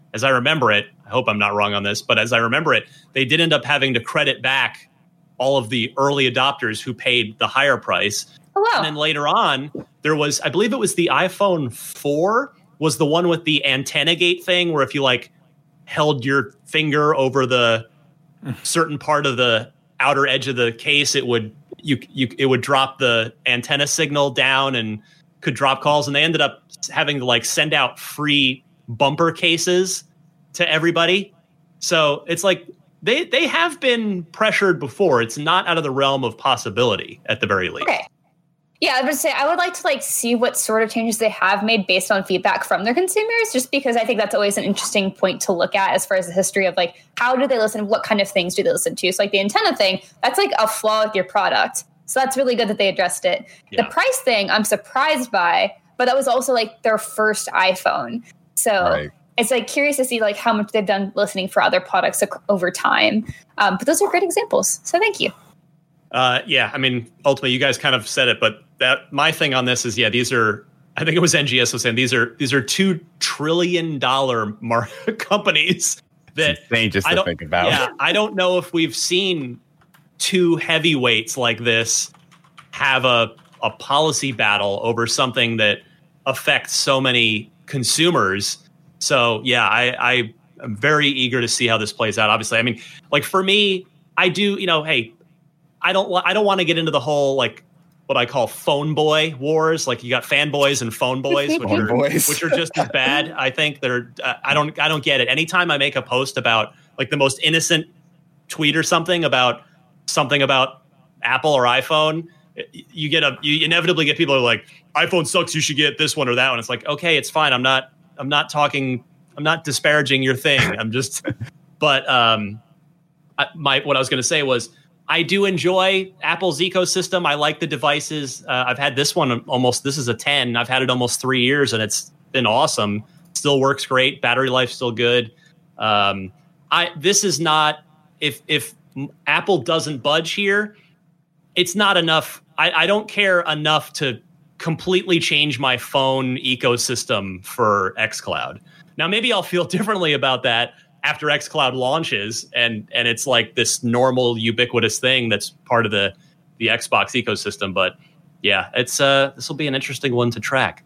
S5: as I remember it, I hope I'm not wrong on this, but as I remember it, they did end up having to credit back all of the early adopters who paid the higher price.
S7: Oh, wow.
S5: And then later on, there was, I believe it was the iPhone four was the one with the antenna gate thing where if you like held your finger over the certain part of the outer edge of the case, it would you you it would drop the antenna signal down and could drop calls. And they ended up having to like send out free bumper cases to everybody. So it's like they they have been pressured before. It's not out of the realm of possibility at the very least.
S7: Okay. Yeah, I would say I would like to like see what sort of changes they have made based on feedback from their consumers, just because I think that's always an interesting point to look at as far as the history of like how do they listen, what kind of things do they listen to. So like the antenna thing, that's like a flaw with your product. So that's really good that they addressed it. Yeah. The price thing, I'm surprised by, but that was also like their first iPhone. So right. It's like curious to see like how much they've done listening for other products ac- over time. Um, but those are great examples. So thank you.
S5: Uh, yeah, I mean, ultimately, you guys kind of said it, but that my thing on this is, yeah, these are. I think it was N G S was saying these are these are two trillion dollar mar- companies that
S6: it's insane just
S5: I
S6: to
S5: don't
S6: think about.
S5: Yeah, I don't know if we've seen two heavyweights like this have a a policy battle over something that affects so many consumers. So yeah, I, I am very eager to see how this plays out. Obviously, I mean, like for me, I do. You know, hey. I don't. I don't want to get into the whole like what I call phone boy wars. Like you got fanboys and phone boys, which
S6: phone
S5: are
S6: boys.
S5: which are just as bad. I think they're. Uh, I don't. I don't get it. Anytime I make a post about like the most innocent tweet or something about something about Apple or iPhone, you get a. You inevitably get people who are like iPhone sucks. You should get this one or that one. It's like okay, it's fine. I'm not. I'm not talking. I'm not disparaging your thing. I'm just. But um, I, my what I was going to say was. I do enjoy Apple's ecosystem. I like the devices. Uh, I've had this one almost, this is a ten. I've had it almost three years and it's been awesome. Still works great. Battery life's still good. Um, I This is not, if if Apple doesn't budge here, it's not enough. I, I don't care enough to completely change my phone ecosystem for xCloud. Now, maybe I'll feel differently about that after xCloud launches and and it's like this normal ubiquitous thing that's part of the the Xbox ecosystem. But yeah, it's uh this will be an interesting one to track.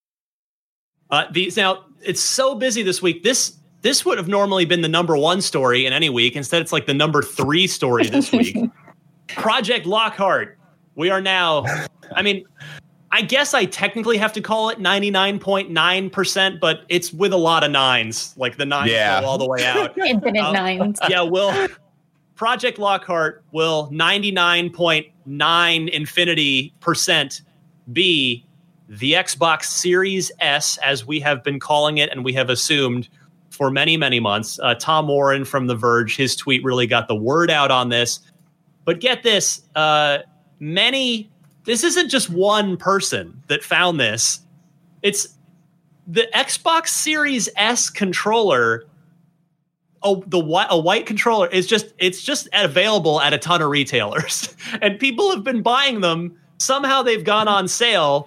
S5: Uh, these now it's so busy this week. This this would have normally been the number one story in any week. Instead, it's like the number three story this week. Project Lockhart. We are now. I mean. I guess I technically have to call it ninety-nine point nine percent, but it's with a lot of nines, like the nines
S6: yeah.
S5: go all the way out.
S7: Infinite
S5: um,
S7: nines.
S5: Yeah, will Project Lockhart will ninety-nine point nine infinity percent be the Xbox Series S, as we have been calling it and we have assumed for many, many months. Uh, Tom Warren from The Verge, his tweet really got the word out on this. But get this, uh, many... This isn't just one person that found this. It's the Xbox Series S controller. Oh, the a white controller is just it's just available at a ton of retailers, and people have been buying them. Somehow they've gone on sale,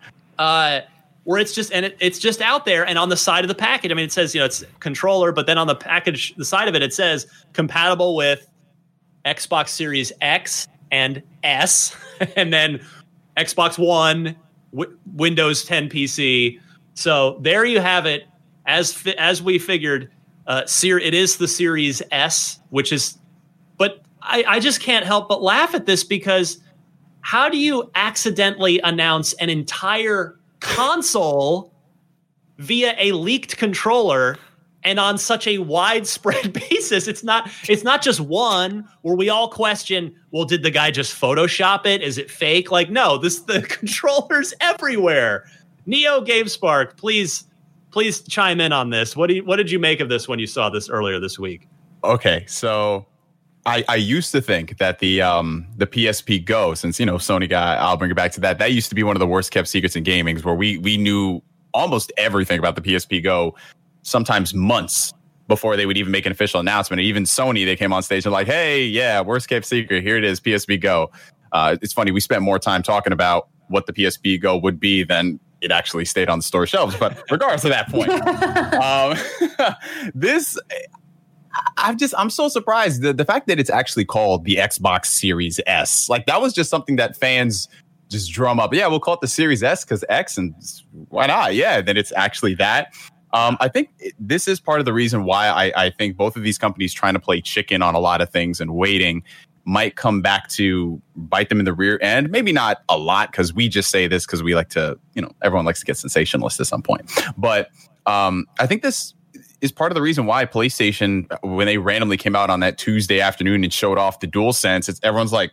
S5: uh, where it's just and it, it's just out there. And on the side of the package, I mean, it says you know it's controller, but then on the package, the side of it, it says compatible with Xbox Series X and S, and then Xbox One, w- Windows ten P C. So there you have it. As fi- as we figured, uh, ser- it is the Series S, which is. But I, I just can't help but laugh at this because how do you accidentally announce an entire console via a leaked controller? And on such a widespread basis, it's not it's not just one where we all question, well, did the guy just Photoshop it? Is it fake? Like, no, this the controller's everywhere. Neo GameSpark, please, please chime in on this. What do you, what did you make of this when you saw this earlier this week?
S6: Okay, so I, I used to think that the um, the P S P Go, since you know Sony got, I'll bring it back to that. That used to be one of the worst kept secrets in gaming, where we we knew almost everything about the P S P Go. Sometimes months before they would even make an official announcement. And even Sony, they came on stage and like, hey, yeah, worst kept secret. Here it is, P S P Go. Uh, it's funny. We spent more time talking about what the P S P Go would be than it actually stayed on the store shelves. But regardless of that point, um, this I'm just I'm so surprised the the fact that it's actually called the Xbox Series S. Like that was just something that fans just drum up. Yeah, we'll call it the Series S because X, and why not? Yeah, then it's actually that. Um, I think it, this is part of the reason why I, I think both of these companies trying to play chicken on a lot of things and waiting might come back to bite them in the rear end. Maybe not a lot because we just say this because we like to, you know, everyone likes to get sensationalist at some point. But um, I think this is part of the reason why PlayStation, when they randomly came out on that Tuesday afternoon and showed off the DualSense, it's everyone's like,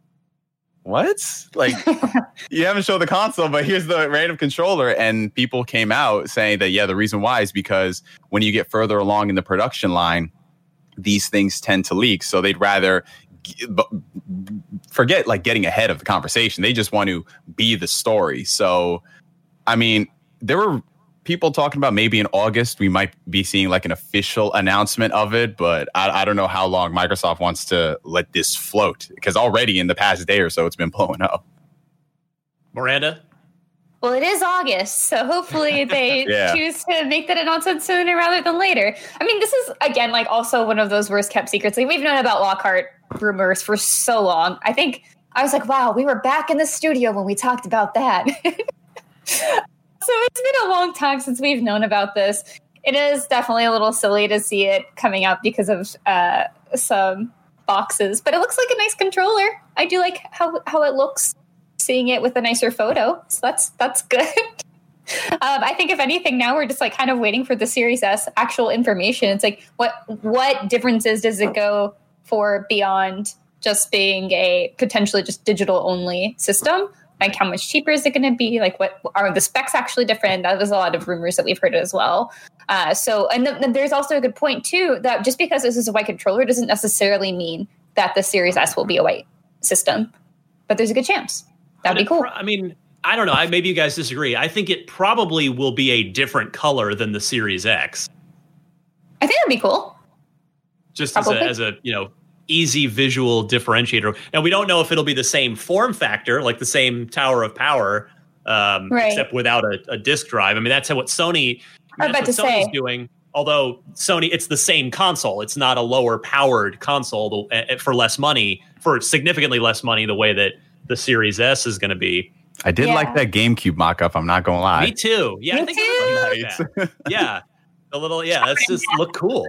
S6: what? Like, you haven't showed the console, but here's the random controller. And people came out saying that, yeah, the reason why is because when you get further along in the production line, these things tend to leak. So they'd rather g- b- forget like getting ahead of the conversation. They just want to be the story. So, I mean, there were people talking about maybe in August we might be seeing like an official announcement of it, but I, I don't know how long Microsoft wants to let this float because already in the past day or so it's been blowing up.
S5: Miranda?
S7: Well, it is August, so hopefully they
S6: yeah.
S7: choose to make that announcement sooner rather than later. I mean, this is, again, like also one of those worst kept secrets. Like, we've known about Lockhart rumors for so long. I think I was like, wow, we were back in the studio when we talked about that. So it's been a long time since we've known about this. It is definitely a little silly to see it coming up because of uh, some boxes, but it looks like a nice controller. I do like how, how it looks, seeing it with a nicer photo. So that's that's good. um, I think if anything, now we're just like kind of waiting for the Series S actual information. It's like what what differences does it go for beyond just being a potentially just digital only system? Like, how much cheaper is it going to be? Like, what are the specs actually different? That was a lot of rumors that we've heard as well. Uh, so, and th- there's also a good point, too, that just because this is a white controller doesn't necessarily mean that the Series S will be a white system. But there's a good chance. That'd be cool.
S5: Pro- I mean, I don't know. I, maybe you guys disagree. I think it probably will be a different color than the Series X.
S7: I think that'd be cool.
S5: Just as a, as a, you know, easy visual differentiator. And we don't know if it'll be the same form factor, like the same Tower of Power, um,
S7: right.
S5: except without a, a disk drive. I mean, that's what Sony, I mean, that's what Sony's say. doing. Although Sony, it's the same console. It's not a lower powered console the, for less money, for significantly less money, the way that the Series S is going to be.
S6: I did yeah. like that GameCube mock-up. I'm not going to lie.
S5: Me too. Yeah,
S7: Me
S5: I think
S7: too.
S5: everybody liked that. Yeah, a little. Yeah, that's just look cool.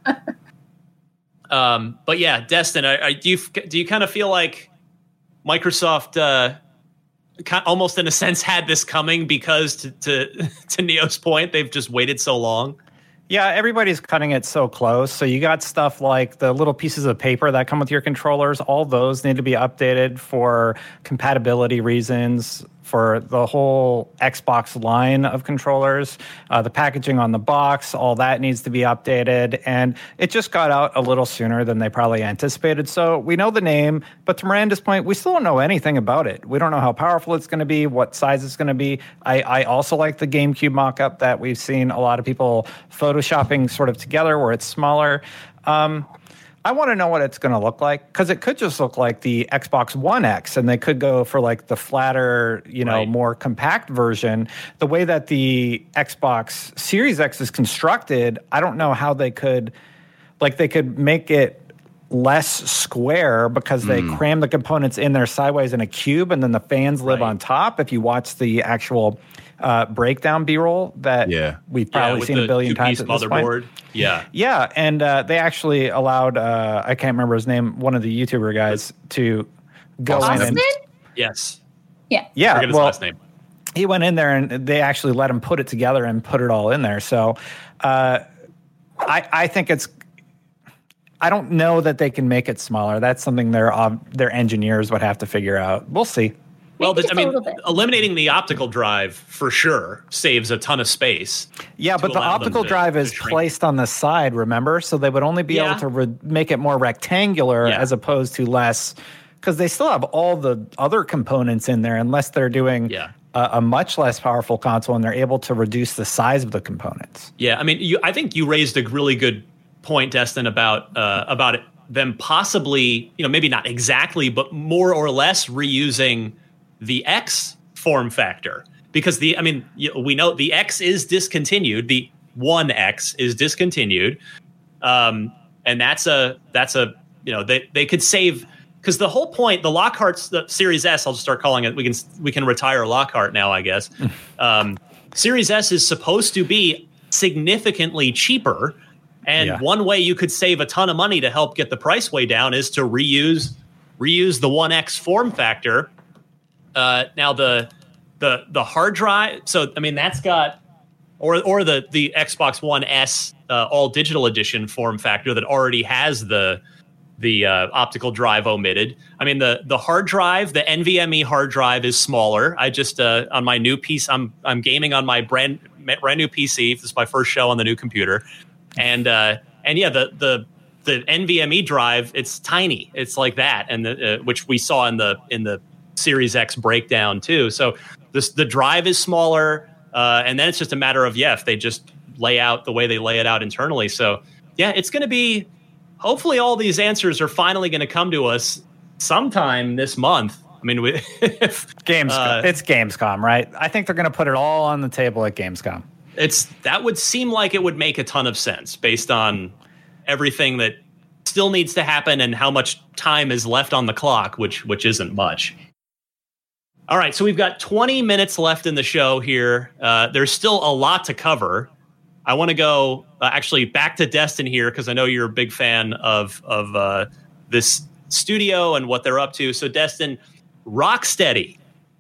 S5: Um, but yeah, Destin, I, I, do you do you kind of feel like Microsoft, uh, kind of almost in a sense, had this coming because to, to to Neo's point, they've just waited so long?
S8: Yeah, everybody's cutting it so close. So you got stuff like the little pieces of paper that come with your controllers. All those need to be updated for compatibility reasons for the whole Xbox line of controllers. Uh, the packaging on the box, all that needs to be updated. And it just got out a little sooner than they probably anticipated. So we know the name, but to Miranda's point, we still don't know anything about it. We don't know how powerful it's going to be, what size it's going to be. I, I also like the GameCube mock-up that we've seen a lot of people photoshopping sort of together where it's smaller. Um, I want to know what it's going to look like because it could just look like the Xbox One X and they could go for like the flatter, you know, right. more compact version. The way that the Xbox Series X is constructed, I don't know how they could, like they could make it less square because they mm. cram the components in there sideways in a cube and then the fans live right. on top. If you watch the actual uh, breakdown B-roll that
S6: yeah.
S8: we've probably
S5: yeah,
S8: seen a billion times at this
S5: motherboard.
S8: point.
S5: Yeah.
S8: Yeah, and uh, they actually allowed, uh, I can't remember his name, one of the YouTuber guys to go
S7: Austin?
S8: in and...
S5: Yes.
S7: Yeah.
S8: Yeah,
S5: I forget his
S8: well,
S5: last name.
S8: He went in there and they actually let him put it together and put it all in there. So uh, I, I think it's... I don't know that they can make it smaller. That's something their uh, their engineers would have to figure out. We'll see.
S5: Well, I mean, eliminating the optical drive for sure saves a ton of space.
S8: Yeah, but the optical to, drive is placed on the side, remember? So they would only be yeah. able to re- make it more rectangular yeah. as opposed to less, because they still have all the other components in there unless they're doing
S5: yeah.
S8: a, a much less powerful console and they're able to reduce the size of the components.
S5: Yeah, I mean, you, I think you raised a really good point, Destin, about uh, about it, them possibly, you know, maybe not exactly, but more or less reusing the X form factor, because the I mean we know the X is discontinued. The One X is discontinued, um, and that's a that's a you know they they could save. Because the whole point, the Lockhart's the Series S, I'll just start calling it. We can we can retire Lockhart now, I guess. Um, Series S is supposed to be significantly cheaper, and yeah. one way you could save a ton of money to help get the price way down is to reuse reuse the One X form factor. Uh, now the the the hard drive, so I mean that's got or or the the Xbox One S uh, all digital edition form factor that already has the. the uh, optical drive omitted. I mean, the the hard drive, the NVMe hard drive is smaller. I just, uh, on my new piece, I'm I'm gaming on my brand brand new P C. This is my first show on the new computer. And, uh, and yeah, the, the, the NVMe drive, it's tiny. It's like that. And the, uh, which we saw in the, in the Series X breakdown too. So this, the drive is smaller. Uh, and then it's just a matter of, yeah, if they just lay out the way they lay it out internally. So yeah, it's going to be, hopefully all these answers are finally going to come to us sometime this month. I mean, we, if,
S8: Gamescom, uh, it's Gamescom, right? I think they're going to put it all on the table at Gamescom.
S5: It's that would seem like it would make a ton of sense based on everything that still needs to happen and how much time is left on the clock, which which isn't much. All right, so we've got twenty minutes left in the show here. Uh, there's still a lot to cover. I want to go uh, actually back to Destin here because I know you're a big fan of of uh, this studio and what they're up to. So Destin, Rocksteady,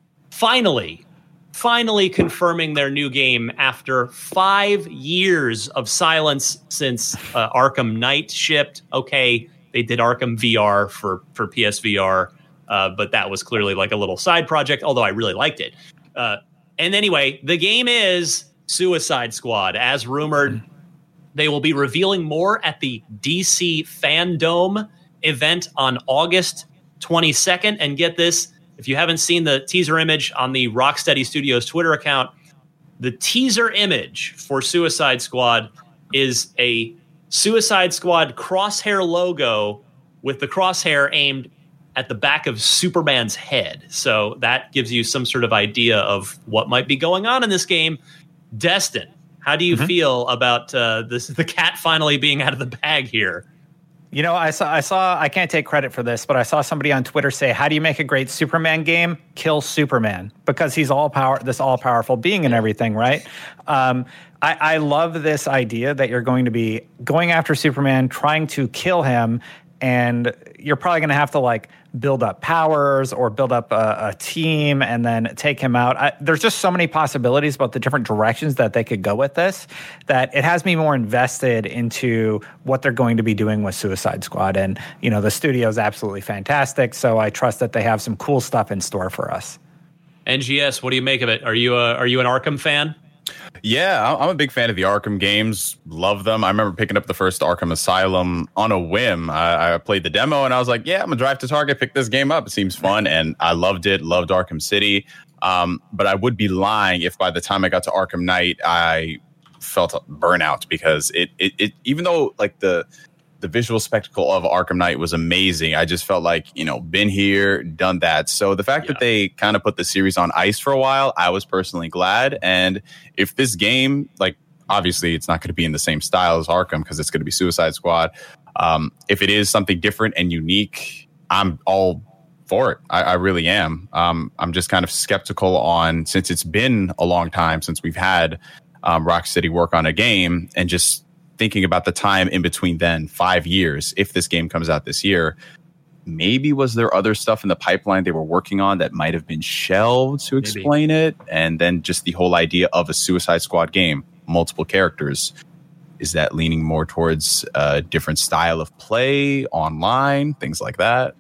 S5: finally, finally confirming their new game after five years of silence since uh, Arkham Knight shipped. Okay, they did Arkham V R for, for P S V R, uh, but that was clearly like a little side project, although I really liked it. Uh, and anyway, the game is Suicide Squad. As rumored, they will be revealing more at the D C Fandom event on August twenty-second. And get this, if you haven't seen the teaser image on the Rocksteady Studios Twitter account, the teaser image for Suicide Squad is a Suicide Squad crosshair logo with the crosshair aimed at the back of Superman's head. So that gives you some sort of idea of what might be going on in this game. Destin, how do you mm-hmm. feel about uh, this? The cat finally being out of the bag here?
S8: You know, I saw, I saw, I can't take credit for this, but I saw somebody on Twitter say, how do you make a great Superman game? Kill Superman, because he's all power, this all powerful being and everything, right? Um, I, I love this idea that you're going to be going after Superman, trying to kill him, and you're probably going to have to like build up powers or build up a, a team and then take him out. I, there's just so many possibilities about the different directions that they could go with this that it has me more invested into what they're going to be doing with Suicide Squad. And, you know, the studio is absolutely fantastic. So I trust that they have some cool stuff in store for us.
S5: N G S, what do you make of it? Are you a, are you an Arkham fan?
S6: Yeah, I'm a big fan of the Arkham games. Love them. I remember picking up the first Arkham Asylum on a whim. I, I played the demo and I was like, yeah, I'm going to drive to Target, pick this game up. It seems fun. And I loved it. Loved Arkham City. Um, but I would be lying if by the time I got to Arkham Knight, I felt burnout because it, it, it even though like the, the visual spectacle of Arkham Knight was amazing. I just felt like, you know, been here, done that. So the fact yeah. that they kind of put the series on ice for a while, I was personally glad. And if this game, like, obviously it's not going to be in the same style as Arkham because it's going to be Suicide Squad. Um, if it is something different and unique, I'm all for it. I, I really am. Um, I'm just kind of skeptical on, since it's been a long time since we've had um, Rocksteady work on a game, and just thinking about the time in between then, five years, if this game comes out this year, maybe was there other stuff in the pipeline they were working on that might have been shelved to explain maybe. it? And then just the whole idea of a Suicide Squad game, multiple characters, is that leaning more towards a different style of play, online, things like that?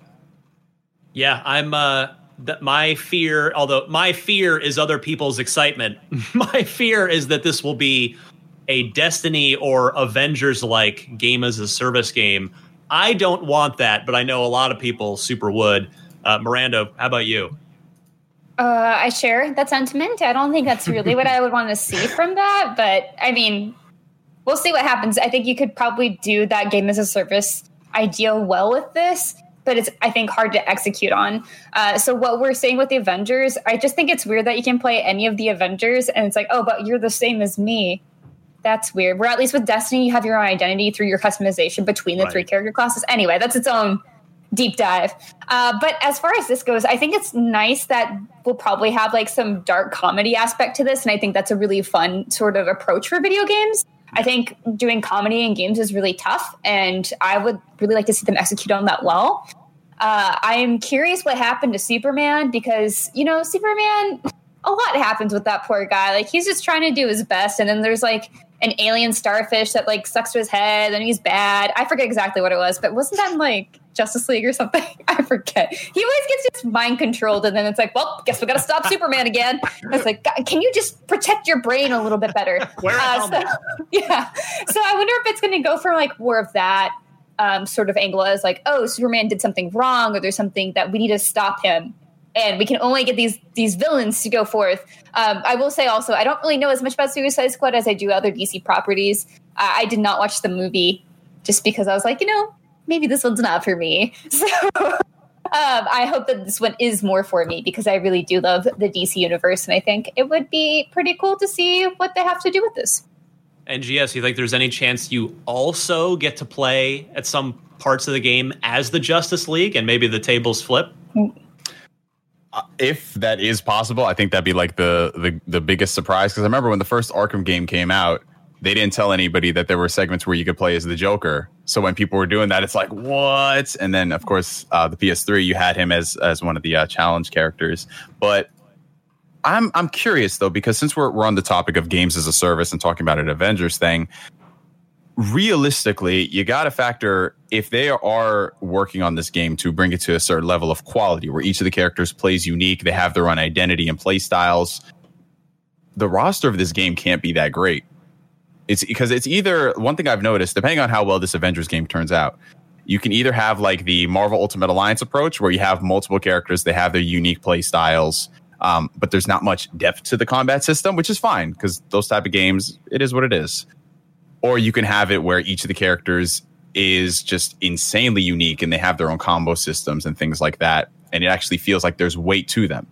S5: Yeah, I'm... Uh, th- my fear, although my fear is other people's excitement, my fear is that this will be a Destiny or Avengers-like game as a service game. I don't want that, but I know a lot of people super would. Uh, Miranda, how about you?
S7: Uh, I share that sentiment. I don't think that's really what I would want to see from that, but I mean, we'll see what happens. I think you could probably do that game as a service idea well with this. but it's, I think, hard to execute on. Uh, so what we're saying with the Avengers, I just think it's weird that you can play any of the Avengers and it's like, oh, but you're the same as me. That's weird. Where at least with Destiny, you have your own identity through your customization between the right. three character classes. Anyway, that's its own deep dive. Uh, but as far as this goes, I think it's nice that we'll probably have like some dark comedy aspect to this. And I think that's a really fun sort of approach for video games. I think doing comedy in games is really tough, and I would really like to see them execute on that well. Uh, I am curious what happened to Superman because, you know, Superman, a lot happens with that poor guy. Like, he's just trying to do his best, and then there's like an alien starfish that like sucks to his head, and he's bad. I forget exactly what it was, but wasn't that in like Justice League or something? I forget. He always gets just mind controlled, and then it's like, well, guess we got to stop Superman again. And it's like, God, can you just protect your brain a little bit better?
S5: Wear a
S7: uh, so, yeah. So I wonder if it's going to go for like more of that um, sort of angle as like, oh, Superman did something wrong, or there's something that we need to stop him. And we can only get these these villains to go forth. Um, I will say also, I don't really know as much about Suicide Squad as I do other D C properties. Uh, I did not watch the movie just because I was like, you know, maybe this one's not for me. So um, I hope that this one is more for me because I really do love the D C universe. And I think it would be pretty cool to see what they have to do with this.
S5: And G S, you think there's any chance you also get to play at some parts of the game as the Justice League and maybe the tables flip?
S7: Mm-hmm.
S6: If that is possible, I think that'd be like the the, the biggest surprise. Because I remember when the first Arkham game came out, they didn't tell anybody that there were segments where you could play as the Joker. So when people were doing that, it's like, what? And then, of course, uh, the P S three, you had him as as one of the uh, challenge characters. But I'm I'm curious, though, because since we're, we're on the topic of games as a service and talking about an Avengers thing, realistically, you got to factor if they are working on this game to bring it to a certain level of quality where each of the characters plays unique, they have their own identity and play styles. The roster of this game can't be that great. It's because it's either one thing I've noticed, depending on how well this Avengers game turns out, you can either have like the Marvel Ultimate Alliance approach where you have multiple characters, they have their unique play styles, um, but there's not much depth to the combat system, which is fine because those type of games, it is what it is. Or you can have it where each of the characters is just insanely unique and they have their own combo systems and things like that. And it actually feels like there's weight to them.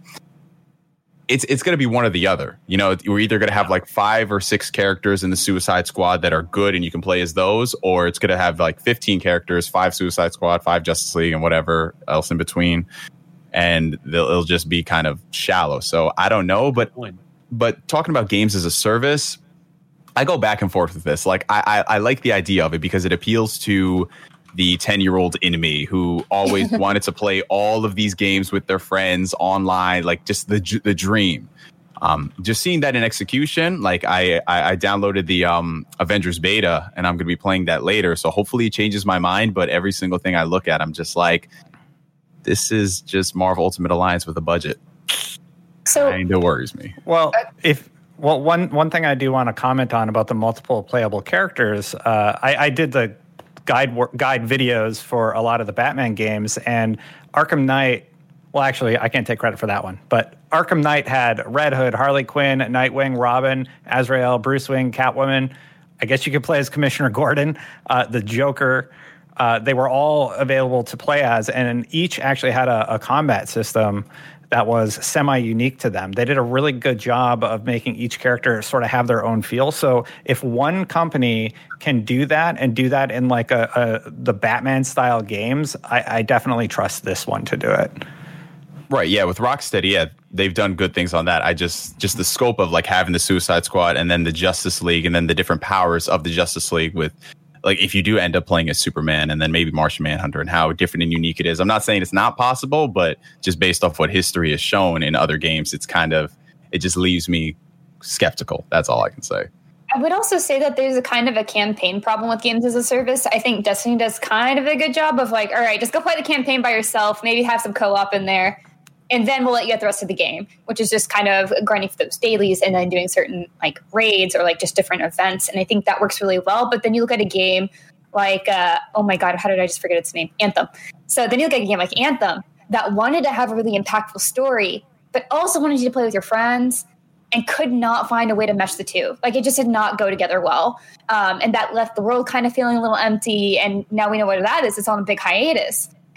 S6: It's it's going to be one or the other. You know, we're either going to have like five or six characters in the Suicide Squad that are good and you can play as those, or it's going to have like fifteen characters, five Suicide Squad, five Justice League, and whatever else in between. And it'll just be kind of shallow. So I don't know. But, but talking about games as a service, I go back and forth with this. Like, I, I, I like the idea of it because it appeals to the ten-year-old in me who always wanted to play all of these games with their friends online, like just the the dream. Um, just seeing that in execution, like I, I, I downloaded the um, Avengers beta, and I'm going to be playing that later. So hopefully it changes my mind. But every single thing I look at, I'm just like, this is just Marvel Ultimate Alliance with a budget.
S7: So
S6: kind of worries me.
S8: Well, if Well, one one thing I do want to comment on about the multiple playable characters, uh, I, I did the guide guide videos for a lot of the Batman games, and Arkham Knight. Well, actually, I can't take credit for that one, but Arkham Knight had Red Hood, Harley Quinn, Nightwing, Robin, Azrael, Bruce Wayne, Catwoman. I guess you could play as Commissioner Gordon, uh, the Joker. Uh, they were all available to play as, and each actually had a, a combat system that was semi-unique to them. They did a really good job of making each character sort of have their own feel. So if one company can do that and do that in like a, a the Batman-style games, I, I definitely trust this one to do it.
S6: Right, yeah, with Rocksteady, yeah, they've done good things on that. I just, just the scope of like having the Suicide Squad and then the Justice League and then the different powers of the Justice League with, like, if you do end up playing as Superman and then maybe Martian Manhunter and how different and unique it is. I'm not saying it's not possible, but just based off what history has shown in other games, it's kind of, it just leaves me skeptical. That's all I can say.
S7: I would also say that there's a kind of a campaign problem with games as a service. I think Destiny does kind of a good job of like, all right, just go play the campaign by yourself, maybe have some co-op in there, and then we'll let you get the rest of the game, which is just kind of grinding for those dailies and then doing certain like raids or like just different events. And I think that works really well. But then you look at a game like, uh, oh my God, how did I just forget its name? Anthem. So then you look at a game like Anthem that wanted to have a really impactful story, but also wanted you to play with your friends and could not find a way to mesh the two. Like, it just did not go together well. Um, and that left the world kind of feeling a little empty. And now we know what that is. It's on a big hiatus.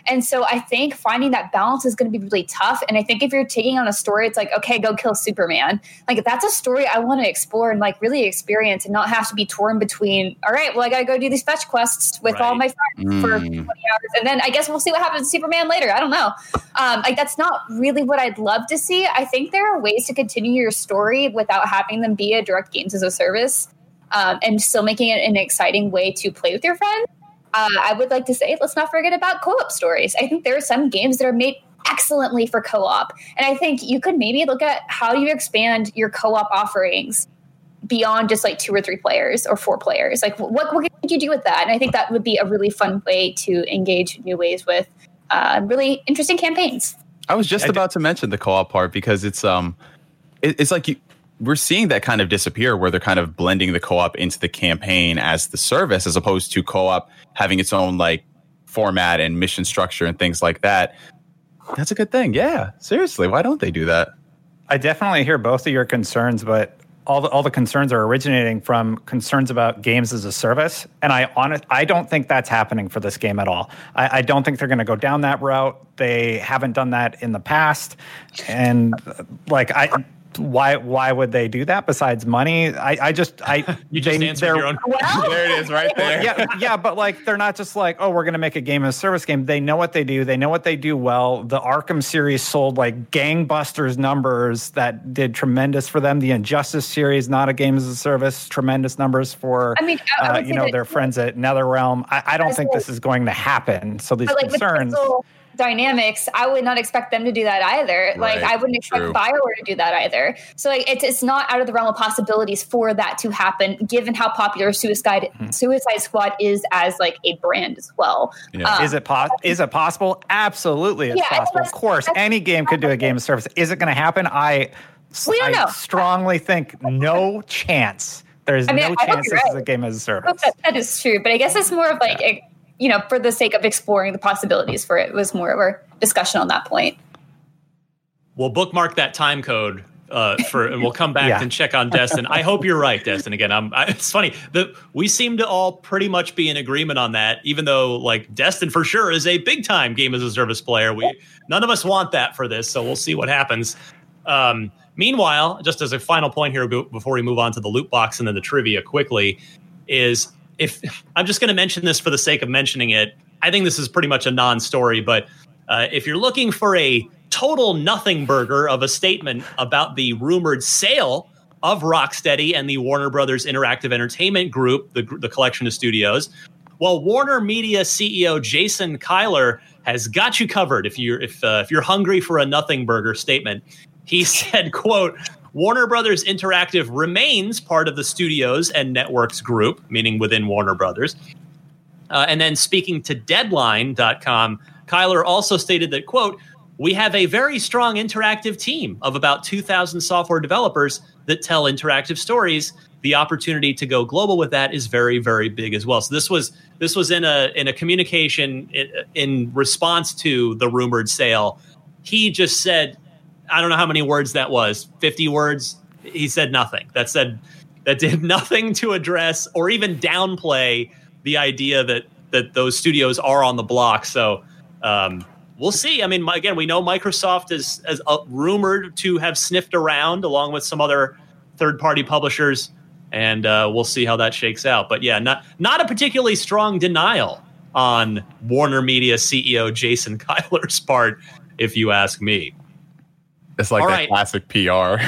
S7: And so I think finding that balance is going to be really tough. And I think if you're taking on a story, it's like, okay, go kill Superman. Like, if that's a story I want to explore and like really experience and not have to be torn between, all right, well, I got to go do these fetch quests with
S5: right.
S7: all my friends mm. for twenty hours. And then I guess we'll see what happens to Superman later. I don't know. Um, like, that's not really what I'd love to see. I think there are ways to continue your story without having them be a direct games as a service um, and still making it an exciting way to play with your friends. Uh, I would like to say, let's not forget about co-op stories. I think there are some games that are made excellently for co-op. And I think you could maybe look at how you expand your co-op offerings beyond just like two or three players or four players. Like, what, what could you do with that? And I think that would be a really fun way to engage new ways with uh, really interesting campaigns.
S6: I was just about to mention the co-op part because it's um, it, it's like you, we're seeing that kind of disappear where they're kind of blending the co-op into the campaign as the service, as opposed to co-op having its own like format and mission structure and things like that. That's a good thing. Yeah, seriously, why don't they do that?
S8: I definitely hear both of your concerns, but all the all the concerns are originating from concerns about games as a service, and I honest I don't think that's happening for this game at all. I, I don't think they're going to go down that route. They haven't done that in the past, and like I. Why? Why would they do that? Besides money, I, I just, I.
S5: you just
S8: they,
S5: answered your own.
S7: Well,
S6: there it is, right there.
S8: yeah, yeah, but like they're not just like, oh, we're going to make a game as a service game. They know what they do. They know what they do well. The Arkham series sold like gangbusters numbers that did tremendous for them. The Injustice series, not a game as a service, tremendous numbers for.
S7: I mean, I, I
S8: uh, you know, their friends at NetherRealm. I, I don't think this is going to happen. So these
S7: like,
S8: concerns.
S7: Dynamics, I would not expect them to do that either.
S6: Right,
S7: like, I wouldn't expect
S6: true.
S7: BioWare to do that either. So, like, it's it's not out of the realm of possibilities for that to happen, given how popular Suicide mm-hmm. Suicide Squad is as like a brand as well.
S6: Yeah.
S7: Um,
S8: is it pos- Is it possible? Absolutely, it's
S7: yeah,
S8: possible. Of course, any game could do a game of service. Is it going to happen? I,
S7: we don't
S8: I
S7: know.
S8: strongly think no chance. There's
S7: I mean,
S8: no
S7: I
S8: chance this
S7: right.
S8: is a game as a service.
S7: That, that is true, but I guess it's more of like. Yeah. A, you know, for the sake of exploring the possibilities for it, it was more of a discussion on that point.
S5: We'll bookmark that time code uh, for, and we'll come back
S8: yeah.
S5: and check on Destin. I hope you're right, Destin. Again, I'm. I, it's funny that we seem to all pretty much be in agreement on that, even though like Destin for sure is a big time game as a service player. We none of us want that for this, so we'll see what happens. Um, meanwhile, just as a final point here before we move on to the loot box and then the trivia quickly, is. If I'm just going to mention this for the sake of mentioning it, I think this is pretty much a non-story, but uh, if you're looking for a total nothing burger of a statement about the rumored sale of Rocksteady and the Warner Brothers Interactive Entertainment Group, the, the collection of studios, well, Warner Media C E O Jason Kyler has got you covered if you're if uh, if you're hungry for a nothing burger statement. He said, quote, Warner Brothers Interactive remains part of the studios and networks group, meaning within Warner Brothers. Uh, and then speaking to Deadline dot com, Kyler also stated that, quote, we have a very strong interactive team of about two thousand software developers that tell interactive stories. The opportunity to go global with that is very, very big as well. So this was this was in a in a communication in, in response to the rumored sale. He just said, I don't know how many words that was, fifty words. He said nothing. That said, that did nothing to address or even downplay the idea that that those studios are on the block. So um, we'll see. I mean, again, we know Microsoft is, is uh, rumored to have sniffed around along with some other third-party publishers, and uh, we'll see how that shakes out. But yeah, not not a particularly strong denial on Warner Media C E O Jason Kyler's part, if you ask me.
S6: It's like
S5: All
S6: that
S5: right.
S6: classic P R.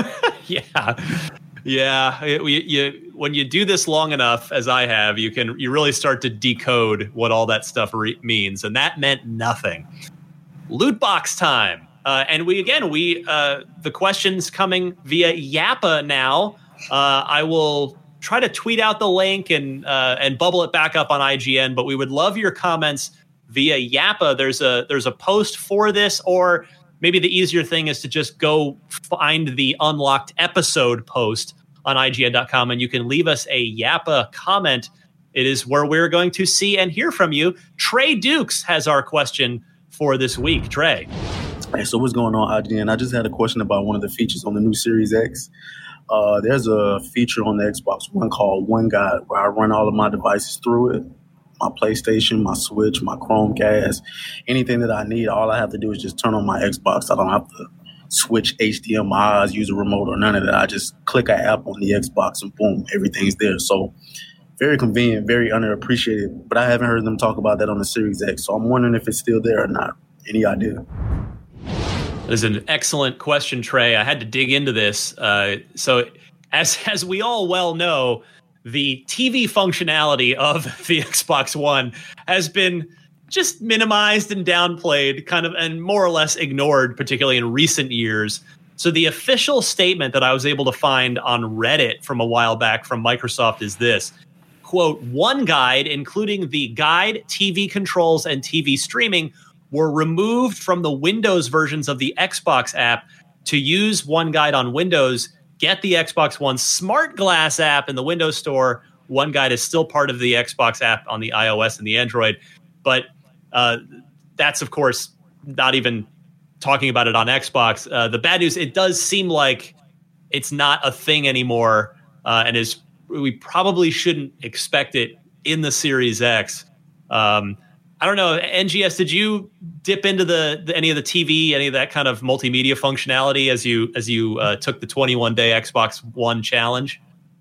S5: yeah, yeah. You, you, when you do this long enough, as I have, you can you really start to decode what all that stuff re- means, and that meant nothing. Loot box time, uh, and we again we uh, the questions coming via Yappa now. Uh, I will try to tweet out the link and uh, and bubble it back up on I G N, but we would love your comments via Yappa. There's a there's a post for this, or maybe the easier thing is to just go find the unlocked episode post on I G N dot com, and you can leave us a Yappa comment. It is where we're going to see and hear from you. Trey Dukes has our question for this week. Trey.
S9: Hey, so what's going on, I G N? I just had a question about one of the features on the new Series X. Uh, there's a feature on the Xbox One called One Guide where I run all of my devices through it. my PlayStation, my Switch, my Chromecast, anything that I need. All I have to do is just turn on my Xbox. I don't have to switch H D M Is, use a remote, or none of that. I just click an app on the Xbox and boom, everything's there. So very convenient, very underappreciated. But I haven't heard them talk about that on the Series X. So I'm wondering if it's still there or not. Any idea?
S5: That is an excellent question, Trey. I had to dig into this. Uh, so as as we all well know, the T V functionality of the Xbox One has been just minimized and downplayed, kind of, and more or less ignored, particularly in recent years. So the official statement that I was able to find on Reddit from a while back from Microsoft is this, quote, "One Guide, including the guide, T V controls, and T V streaming, were removed from the Windows versions of the Xbox app. To use One Guide on Windows, get the Xbox One Smart Glass app in the Windows Store. One Guide is still part of the Xbox app on the iOS and the Android." But uh, that's, of course, not even talking about it on Xbox. Uh, the bad news, it does seem like it's not a thing anymore, uh, and is we probably shouldn't expect it in the Series X. Um, I don't know, N G S, did you dip into the, the any of the T V, any of that kind of multimedia functionality as you as you uh, took the twenty-one day Xbox One challenge?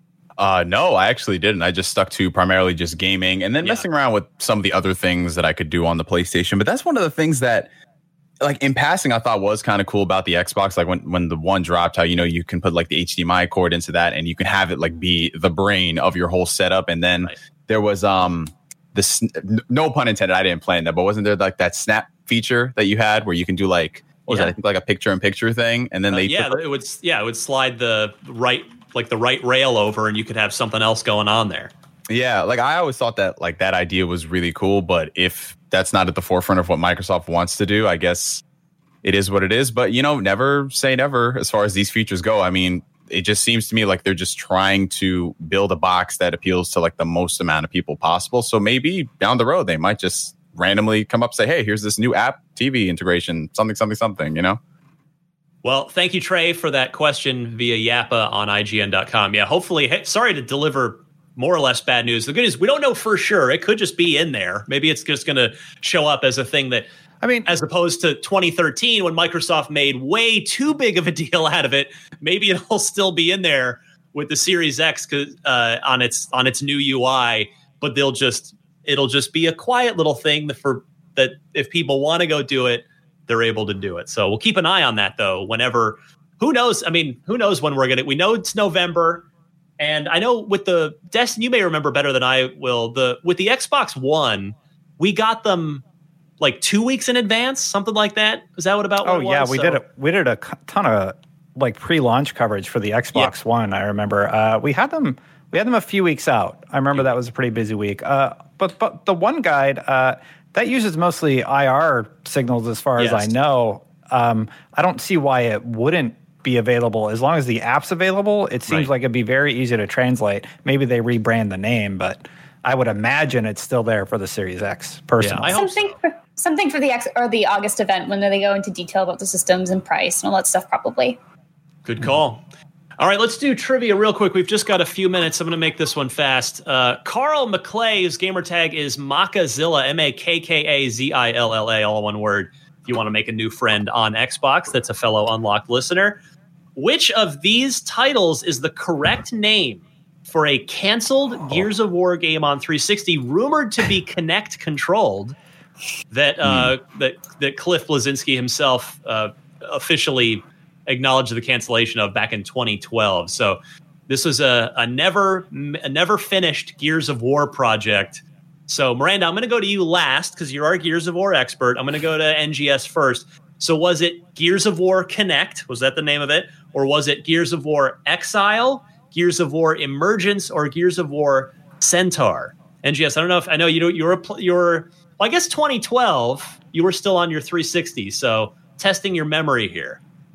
S6: Uh, no, I actually didn't. I just stuck to primarily just gaming and then
S5: Yeah.
S6: messing around with some of the other things that I could do on the PlayStation. But that's one of the things that, like, in passing, I thought was kind of cool about the Xbox. Like when, when the One dropped, how, you know, you can put like the H D M I cord into that and you can have it like be the brain of your whole setup. And then
S5: Right.
S6: there was, um, this, no pun intended, I didn't plan that, but wasn't there like that snap feature that you had where you can do like, what was
S5: Yeah.
S6: that? I think like a picture in picture thing. And then
S5: Uh,
S6: they,
S5: yeah,
S6: took-
S5: it would yeah, it would slide the right like the right rail over and you could have something else going on there.
S6: yeah, like I always thought that like that idea was really cool. But if that's not at the forefront of what Microsoft wants to do, I guess it is what it is. But, you know, never say never as far as these features go. I mean, it just seems to me like they're just trying to build a box that appeals to like the most amount of people possible. So maybe down the road, they might just randomly come up and say, hey, here's this new app T V integration, something, something, something, you know?
S5: Well, thank you, Trey, for that question via Yappa on I G N dot com. Yeah, hopefully, hey, sorry to deliver more or less bad news. The good news, we don't know for sure. It could just be in there. Maybe it's just going to show up as a thing that,
S8: I mean,
S5: as opposed to twenty thirteen when Microsoft made way too big of a deal out of it, maybe it'll still be in there with the Series X uh, on its on its new U I, but they'll just it'll just be a quiet little thing that for that if people want to go do it, they're able to do it. So we'll keep an eye on that though. Whenever, who knows? I mean, who knows when we're gonna? We know it's November, and I know with the Destin, you may remember better than I will. The with the Xbox One, we got them like two weeks in advance, something like that. Is that what about?
S8: Oh
S5: what it
S8: yeah,
S5: was?
S8: we
S5: So-
S8: did a we did a c- ton of like pre-launch coverage for the Xbox One. I remember uh, we had them we had them a few weeks out. I remember that was a pretty busy week. Uh, but but the One Guide uh, that uses mostly I R signals, as far as
S5: Yes.
S8: I know. Um, I don't see why it wouldn't be available as long as the app's available. It seems
S5: Right.
S8: like it'd be very easy to translate. Maybe they rebrand the name, but I would imagine it's still there for the Series X. Personally,
S5: I hope
S7: Something for, something for the X or the August event when they go into detail about the systems and price and all that stuff, probably.
S5: Good call. All right, let's do trivia real quick. We've just got a few minutes. I'm going to make this one fast. Uh, Carl McClay, his gamer tag is Makazilla, M A K K A Z I L L A, all one word. If you want to make a new friend on Xbox, that's a fellow Unlocked listener. Which of these titles is the correct name for a canceled Gears of War game on three sixty, rumored to be Kinect controlled, that uh, that that Cliff Bleszinski himself uh, officially acknowledged the cancellation of back in twenty twelve. So this was a, a never a never finished Gears of War project. So Miranda, I'm going to go to you last because you're our Gears of War expert. I'm going to go to N G S first. So was it Gears of War Kinect? Was that the name of it? Or was it Gears of War Exile, Gears of War Emergence, or Gears of War Centaur? N G S, I don't know if I know you. You were you were. Well, I guess twenty twelve. You were still on your three sixty. So testing your memory here.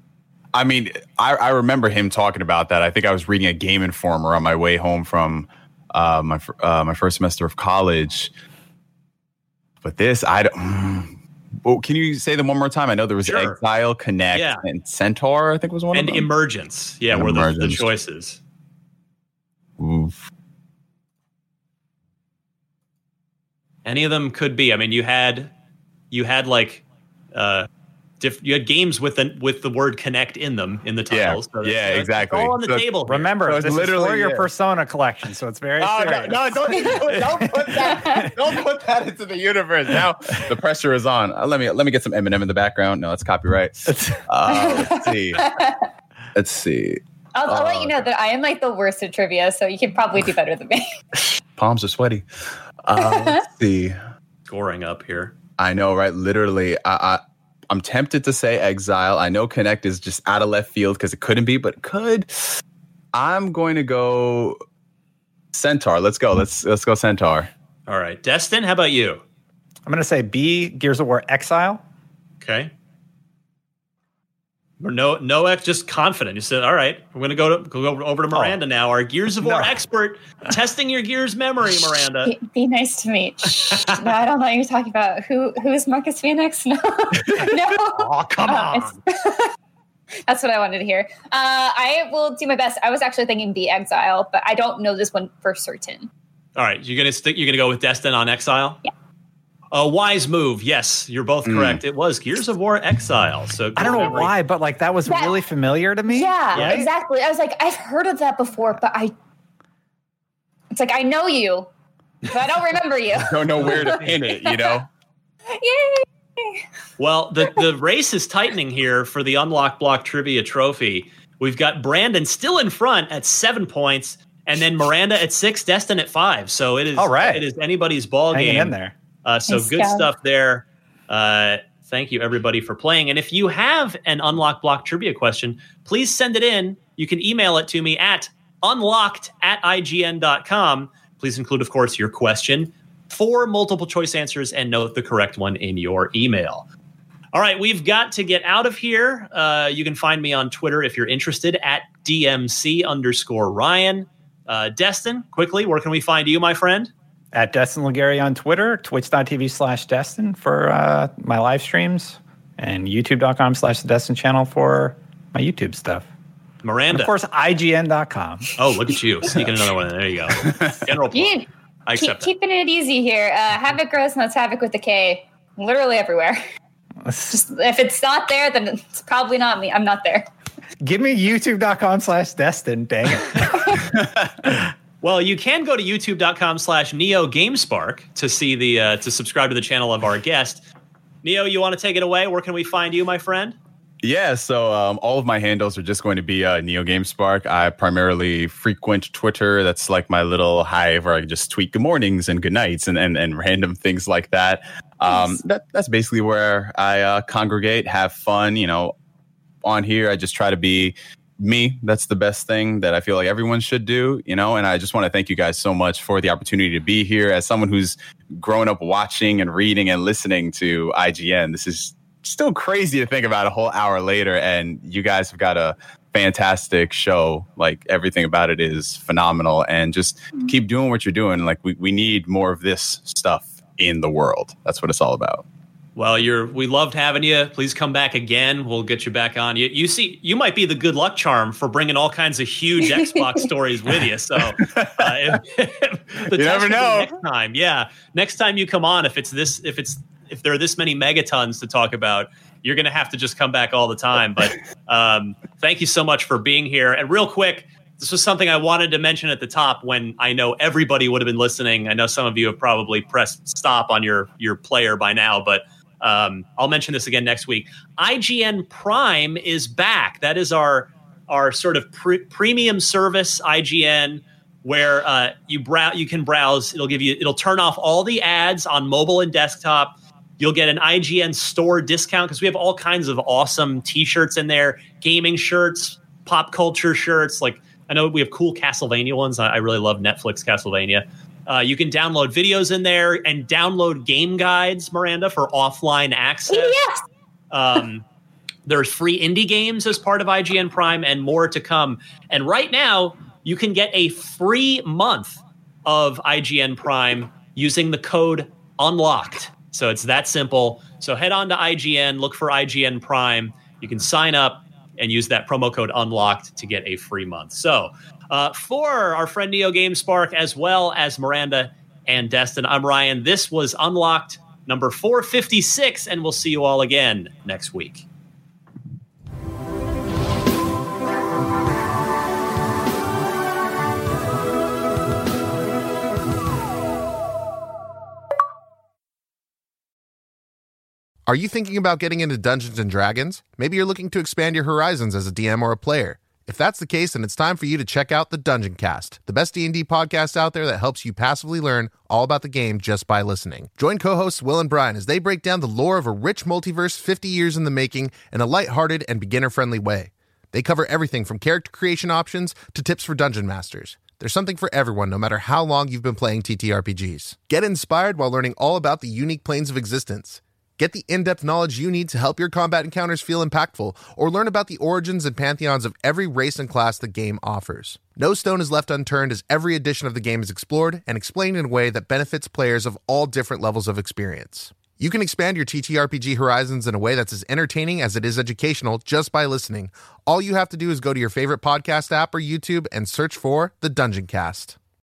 S6: I mean, I, I remember him talking about that. I think I was reading a Game Informer on my way home from uh, my fir- uh, my first semester of college. But this, I don't. Mm, well, can you say them one more time? I know there was
S5: Sure.
S6: Exile, Connect,
S5: Yeah.
S6: and Centaur. I think was one
S5: And
S6: of them.
S5: Emergence. Yeah,
S6: And
S5: were the, the
S6: Emergence.
S5: choices.
S6: Oof.
S5: Any of them could be. I mean, you had you had like uh, diff- you had games with the with the word Kinect in them in the titles.
S6: Yeah,
S5: so
S6: yeah,
S5: it's,
S6: exactly.
S5: It's all on the
S6: so
S5: table. Here.
S8: Remember,
S6: so
S8: this
S6: literally
S8: is for your
S6: yeah.
S8: Persona collection, so it's very
S6: oh,
S8: serious.
S6: No, no, don't, don't put that. Don't put that into the universe. Now the pressure is on. Uh, let me let me get some Eminem in the background. No, that's copyright. Uh, let's see. Let's see.
S7: I'll, I'll
S6: uh,
S7: let you know that I am like the worst at trivia, so you can probably do better than me.
S6: Palms are sweaty. Uh, let's see.
S5: Scoring up here.
S6: I know, right? Literally, I, I, I'm tempted to say Exile. I know Kinect is just out of left field because it couldn't be, but it could. I'm going to go Centaur. Let's go. Let's let's go Centaur.
S5: All right, Destin. How about you?
S8: I'm going to say B, Gears of War Exile.
S5: Okay. No, no, X, just confident. You said, all right, we're going to go to go over to Miranda oh. now, our Gears of War no. expert, testing your Gears memory, Miranda.
S7: Be, be nice to me. No, I don't know what you're talking about. Who Who is Marcus Phoenix? No. no.
S5: Oh, come on.
S7: Uh, That's what I wanted to hear. Uh, I will do my best. I was actually thinking the Exile, but I don't know this one for certain.
S5: All right, you're gonna stick. You're gonna go with Destin on Exile.
S7: Yeah.
S5: A wise move. Yes, you're both correct. Mm. It was Gears of War Exile. So
S8: I don't know
S5: memory.
S8: why, but like that was that, really familiar to me.
S7: Yeah,
S5: right?
S7: exactly. I was like, I've heard of that before, but I. It's like I know you, but I don't remember you.
S6: I don't know where to pin it. You know.
S7: Yay!
S5: Well, the the race is tightening here for the Unlock Block Trivia Trophy. We've got Brandon still in front at seven points, and then Miranda at six, Destin at five. So it is.
S8: All right.
S5: It is anybody's ball
S8: Hanging
S5: game
S8: in there.
S5: Uh, so
S7: nice
S5: good
S7: job.
S5: stuff there. Uh, thank you, everybody, for playing. And if you have an Unlock Block trivia question, please send it in. You can email it to me at unlocked at I G N dot com. Please include, of course, your question, four multiple choice answers, and note the correct one in your email. All right, we've got to get out of here. Uh, you can find me on Twitter if you're interested at D M C underscore Ryan. Uh, Destin, quickly, where can we find you, my friend?
S8: At Destin Legary on Twitter, twitch.tv slash Destin for uh, my live streams, and youtube.com slash the Destin channel for my YouTube stuff.
S5: Miranda.
S8: And of course, I G N dot com.
S5: Oh, look at you. Sneaking another one in. There you go. General plug.
S7: You,
S5: I accept
S7: keep, keeping it easy here. Uh, Havoc Gross, and that's Havoc with the K. Literally everywhere. Just if it's not there, then it's probably not me. I'm not there.
S8: Give me youtube.com slash Destin. Dang it.
S5: Well, you can go to youtube.com slash Neo GameSpark to see the uh, to subscribe to the channel of our guest. Neo, you want to take it away? Where can we find you, my friend?
S6: Yeah, so um, all of my handles are just going to be uh, Neo GameSpark. I primarily frequent Twitter. That's like my little hive where I just tweet good mornings and good nights and, and, and random things like that. Um, nice. that. That's basically where I uh, congregate, have fun. You know, on here, I just try to be me. That's the best thing that I feel like everyone should do, you know, and I just want to thank you guys so much for the opportunity to be here. As someone who's grown up watching and reading and listening to I G N, this is still crazy to think about a whole hour later, and you guys have got a fantastic show. Like, everything about it is phenomenal, and just keep doing what you're doing. Like, we, we need more of this stuff in the world. That's what it's all about.
S5: Well, you're. We loved having you. Please come back again. We'll get you back on. You, you see, you might be the good luck charm for bringing all kinds of huge Xbox stories with you. So, uh, if, if the
S6: you never know.
S5: Next time, yeah, next time you come on, if it's this, if it's if there are this many megatons to talk about, you're going to have to just come back all the time. But um, thank you so much for being here. And real quick, this was something I wanted to mention at the top when I know everybody would have been listening. I know some of you have probably pressed stop on your your player by now, but. Um, I'll mention this again next week. I G N Prime is back. That is our our sort of pre- premium service, I G N, where uh, you brow you can browse. It'll give you. It'll turn off all the ads on mobile and desktop. You'll get an I G N store discount because we have all kinds of awesome T-shirts in there, gaming shirts, pop culture shirts. Like, I know we have cool Castlevania ones. I, I really love Netflix Castlevania. Uh, you can download videos in there and download game guides, Miranda, for offline access.
S7: Yes.
S5: Um, there's free indie games as part of I G N Prime and more to come. And right now, you can get a free month of I G N Prime using the code UNLOCKED. So it's that simple. So head on to I G N, look for I G N Prime. You can sign up and use that promo code UNLOCKED to get a free month. So uh, for our friend Neo GameSpark, as well as Miranda and Destin. I'm Ryan. This was Unlocked number four fifty-six, and we'll see you all again next week.
S10: Are you thinking about getting into Dungeons and Dragons? Maybe you're looking to expand your horizons as a D M or a player. If that's the case, then it's time for you to check out the Dungeon Cast, the best D and D podcast out there that helps you passively learn all about the game just by listening. Join co-hosts Will and Brian as they break down the lore of a rich multiverse fifty years in the making in a lighthearted and beginner-friendly way. They cover everything from character creation options to tips for dungeon masters. There's something for everyone, no matter how long you've been playing T T R P Gs. Get inspired while learning all about the unique planes of existence. Get the in-depth knowledge you need to help your combat encounters feel impactful, or learn about the origins and pantheons of every race and class the game offers. No stone is left unturned as every edition of the game is explored and explained in a way that benefits players of all different levels of experience. You can expand your T T R P G horizons in a way that's as entertaining as it is educational just by listening. All you have to do is go to your favorite podcast app or YouTube and search for The Dungeon Cast.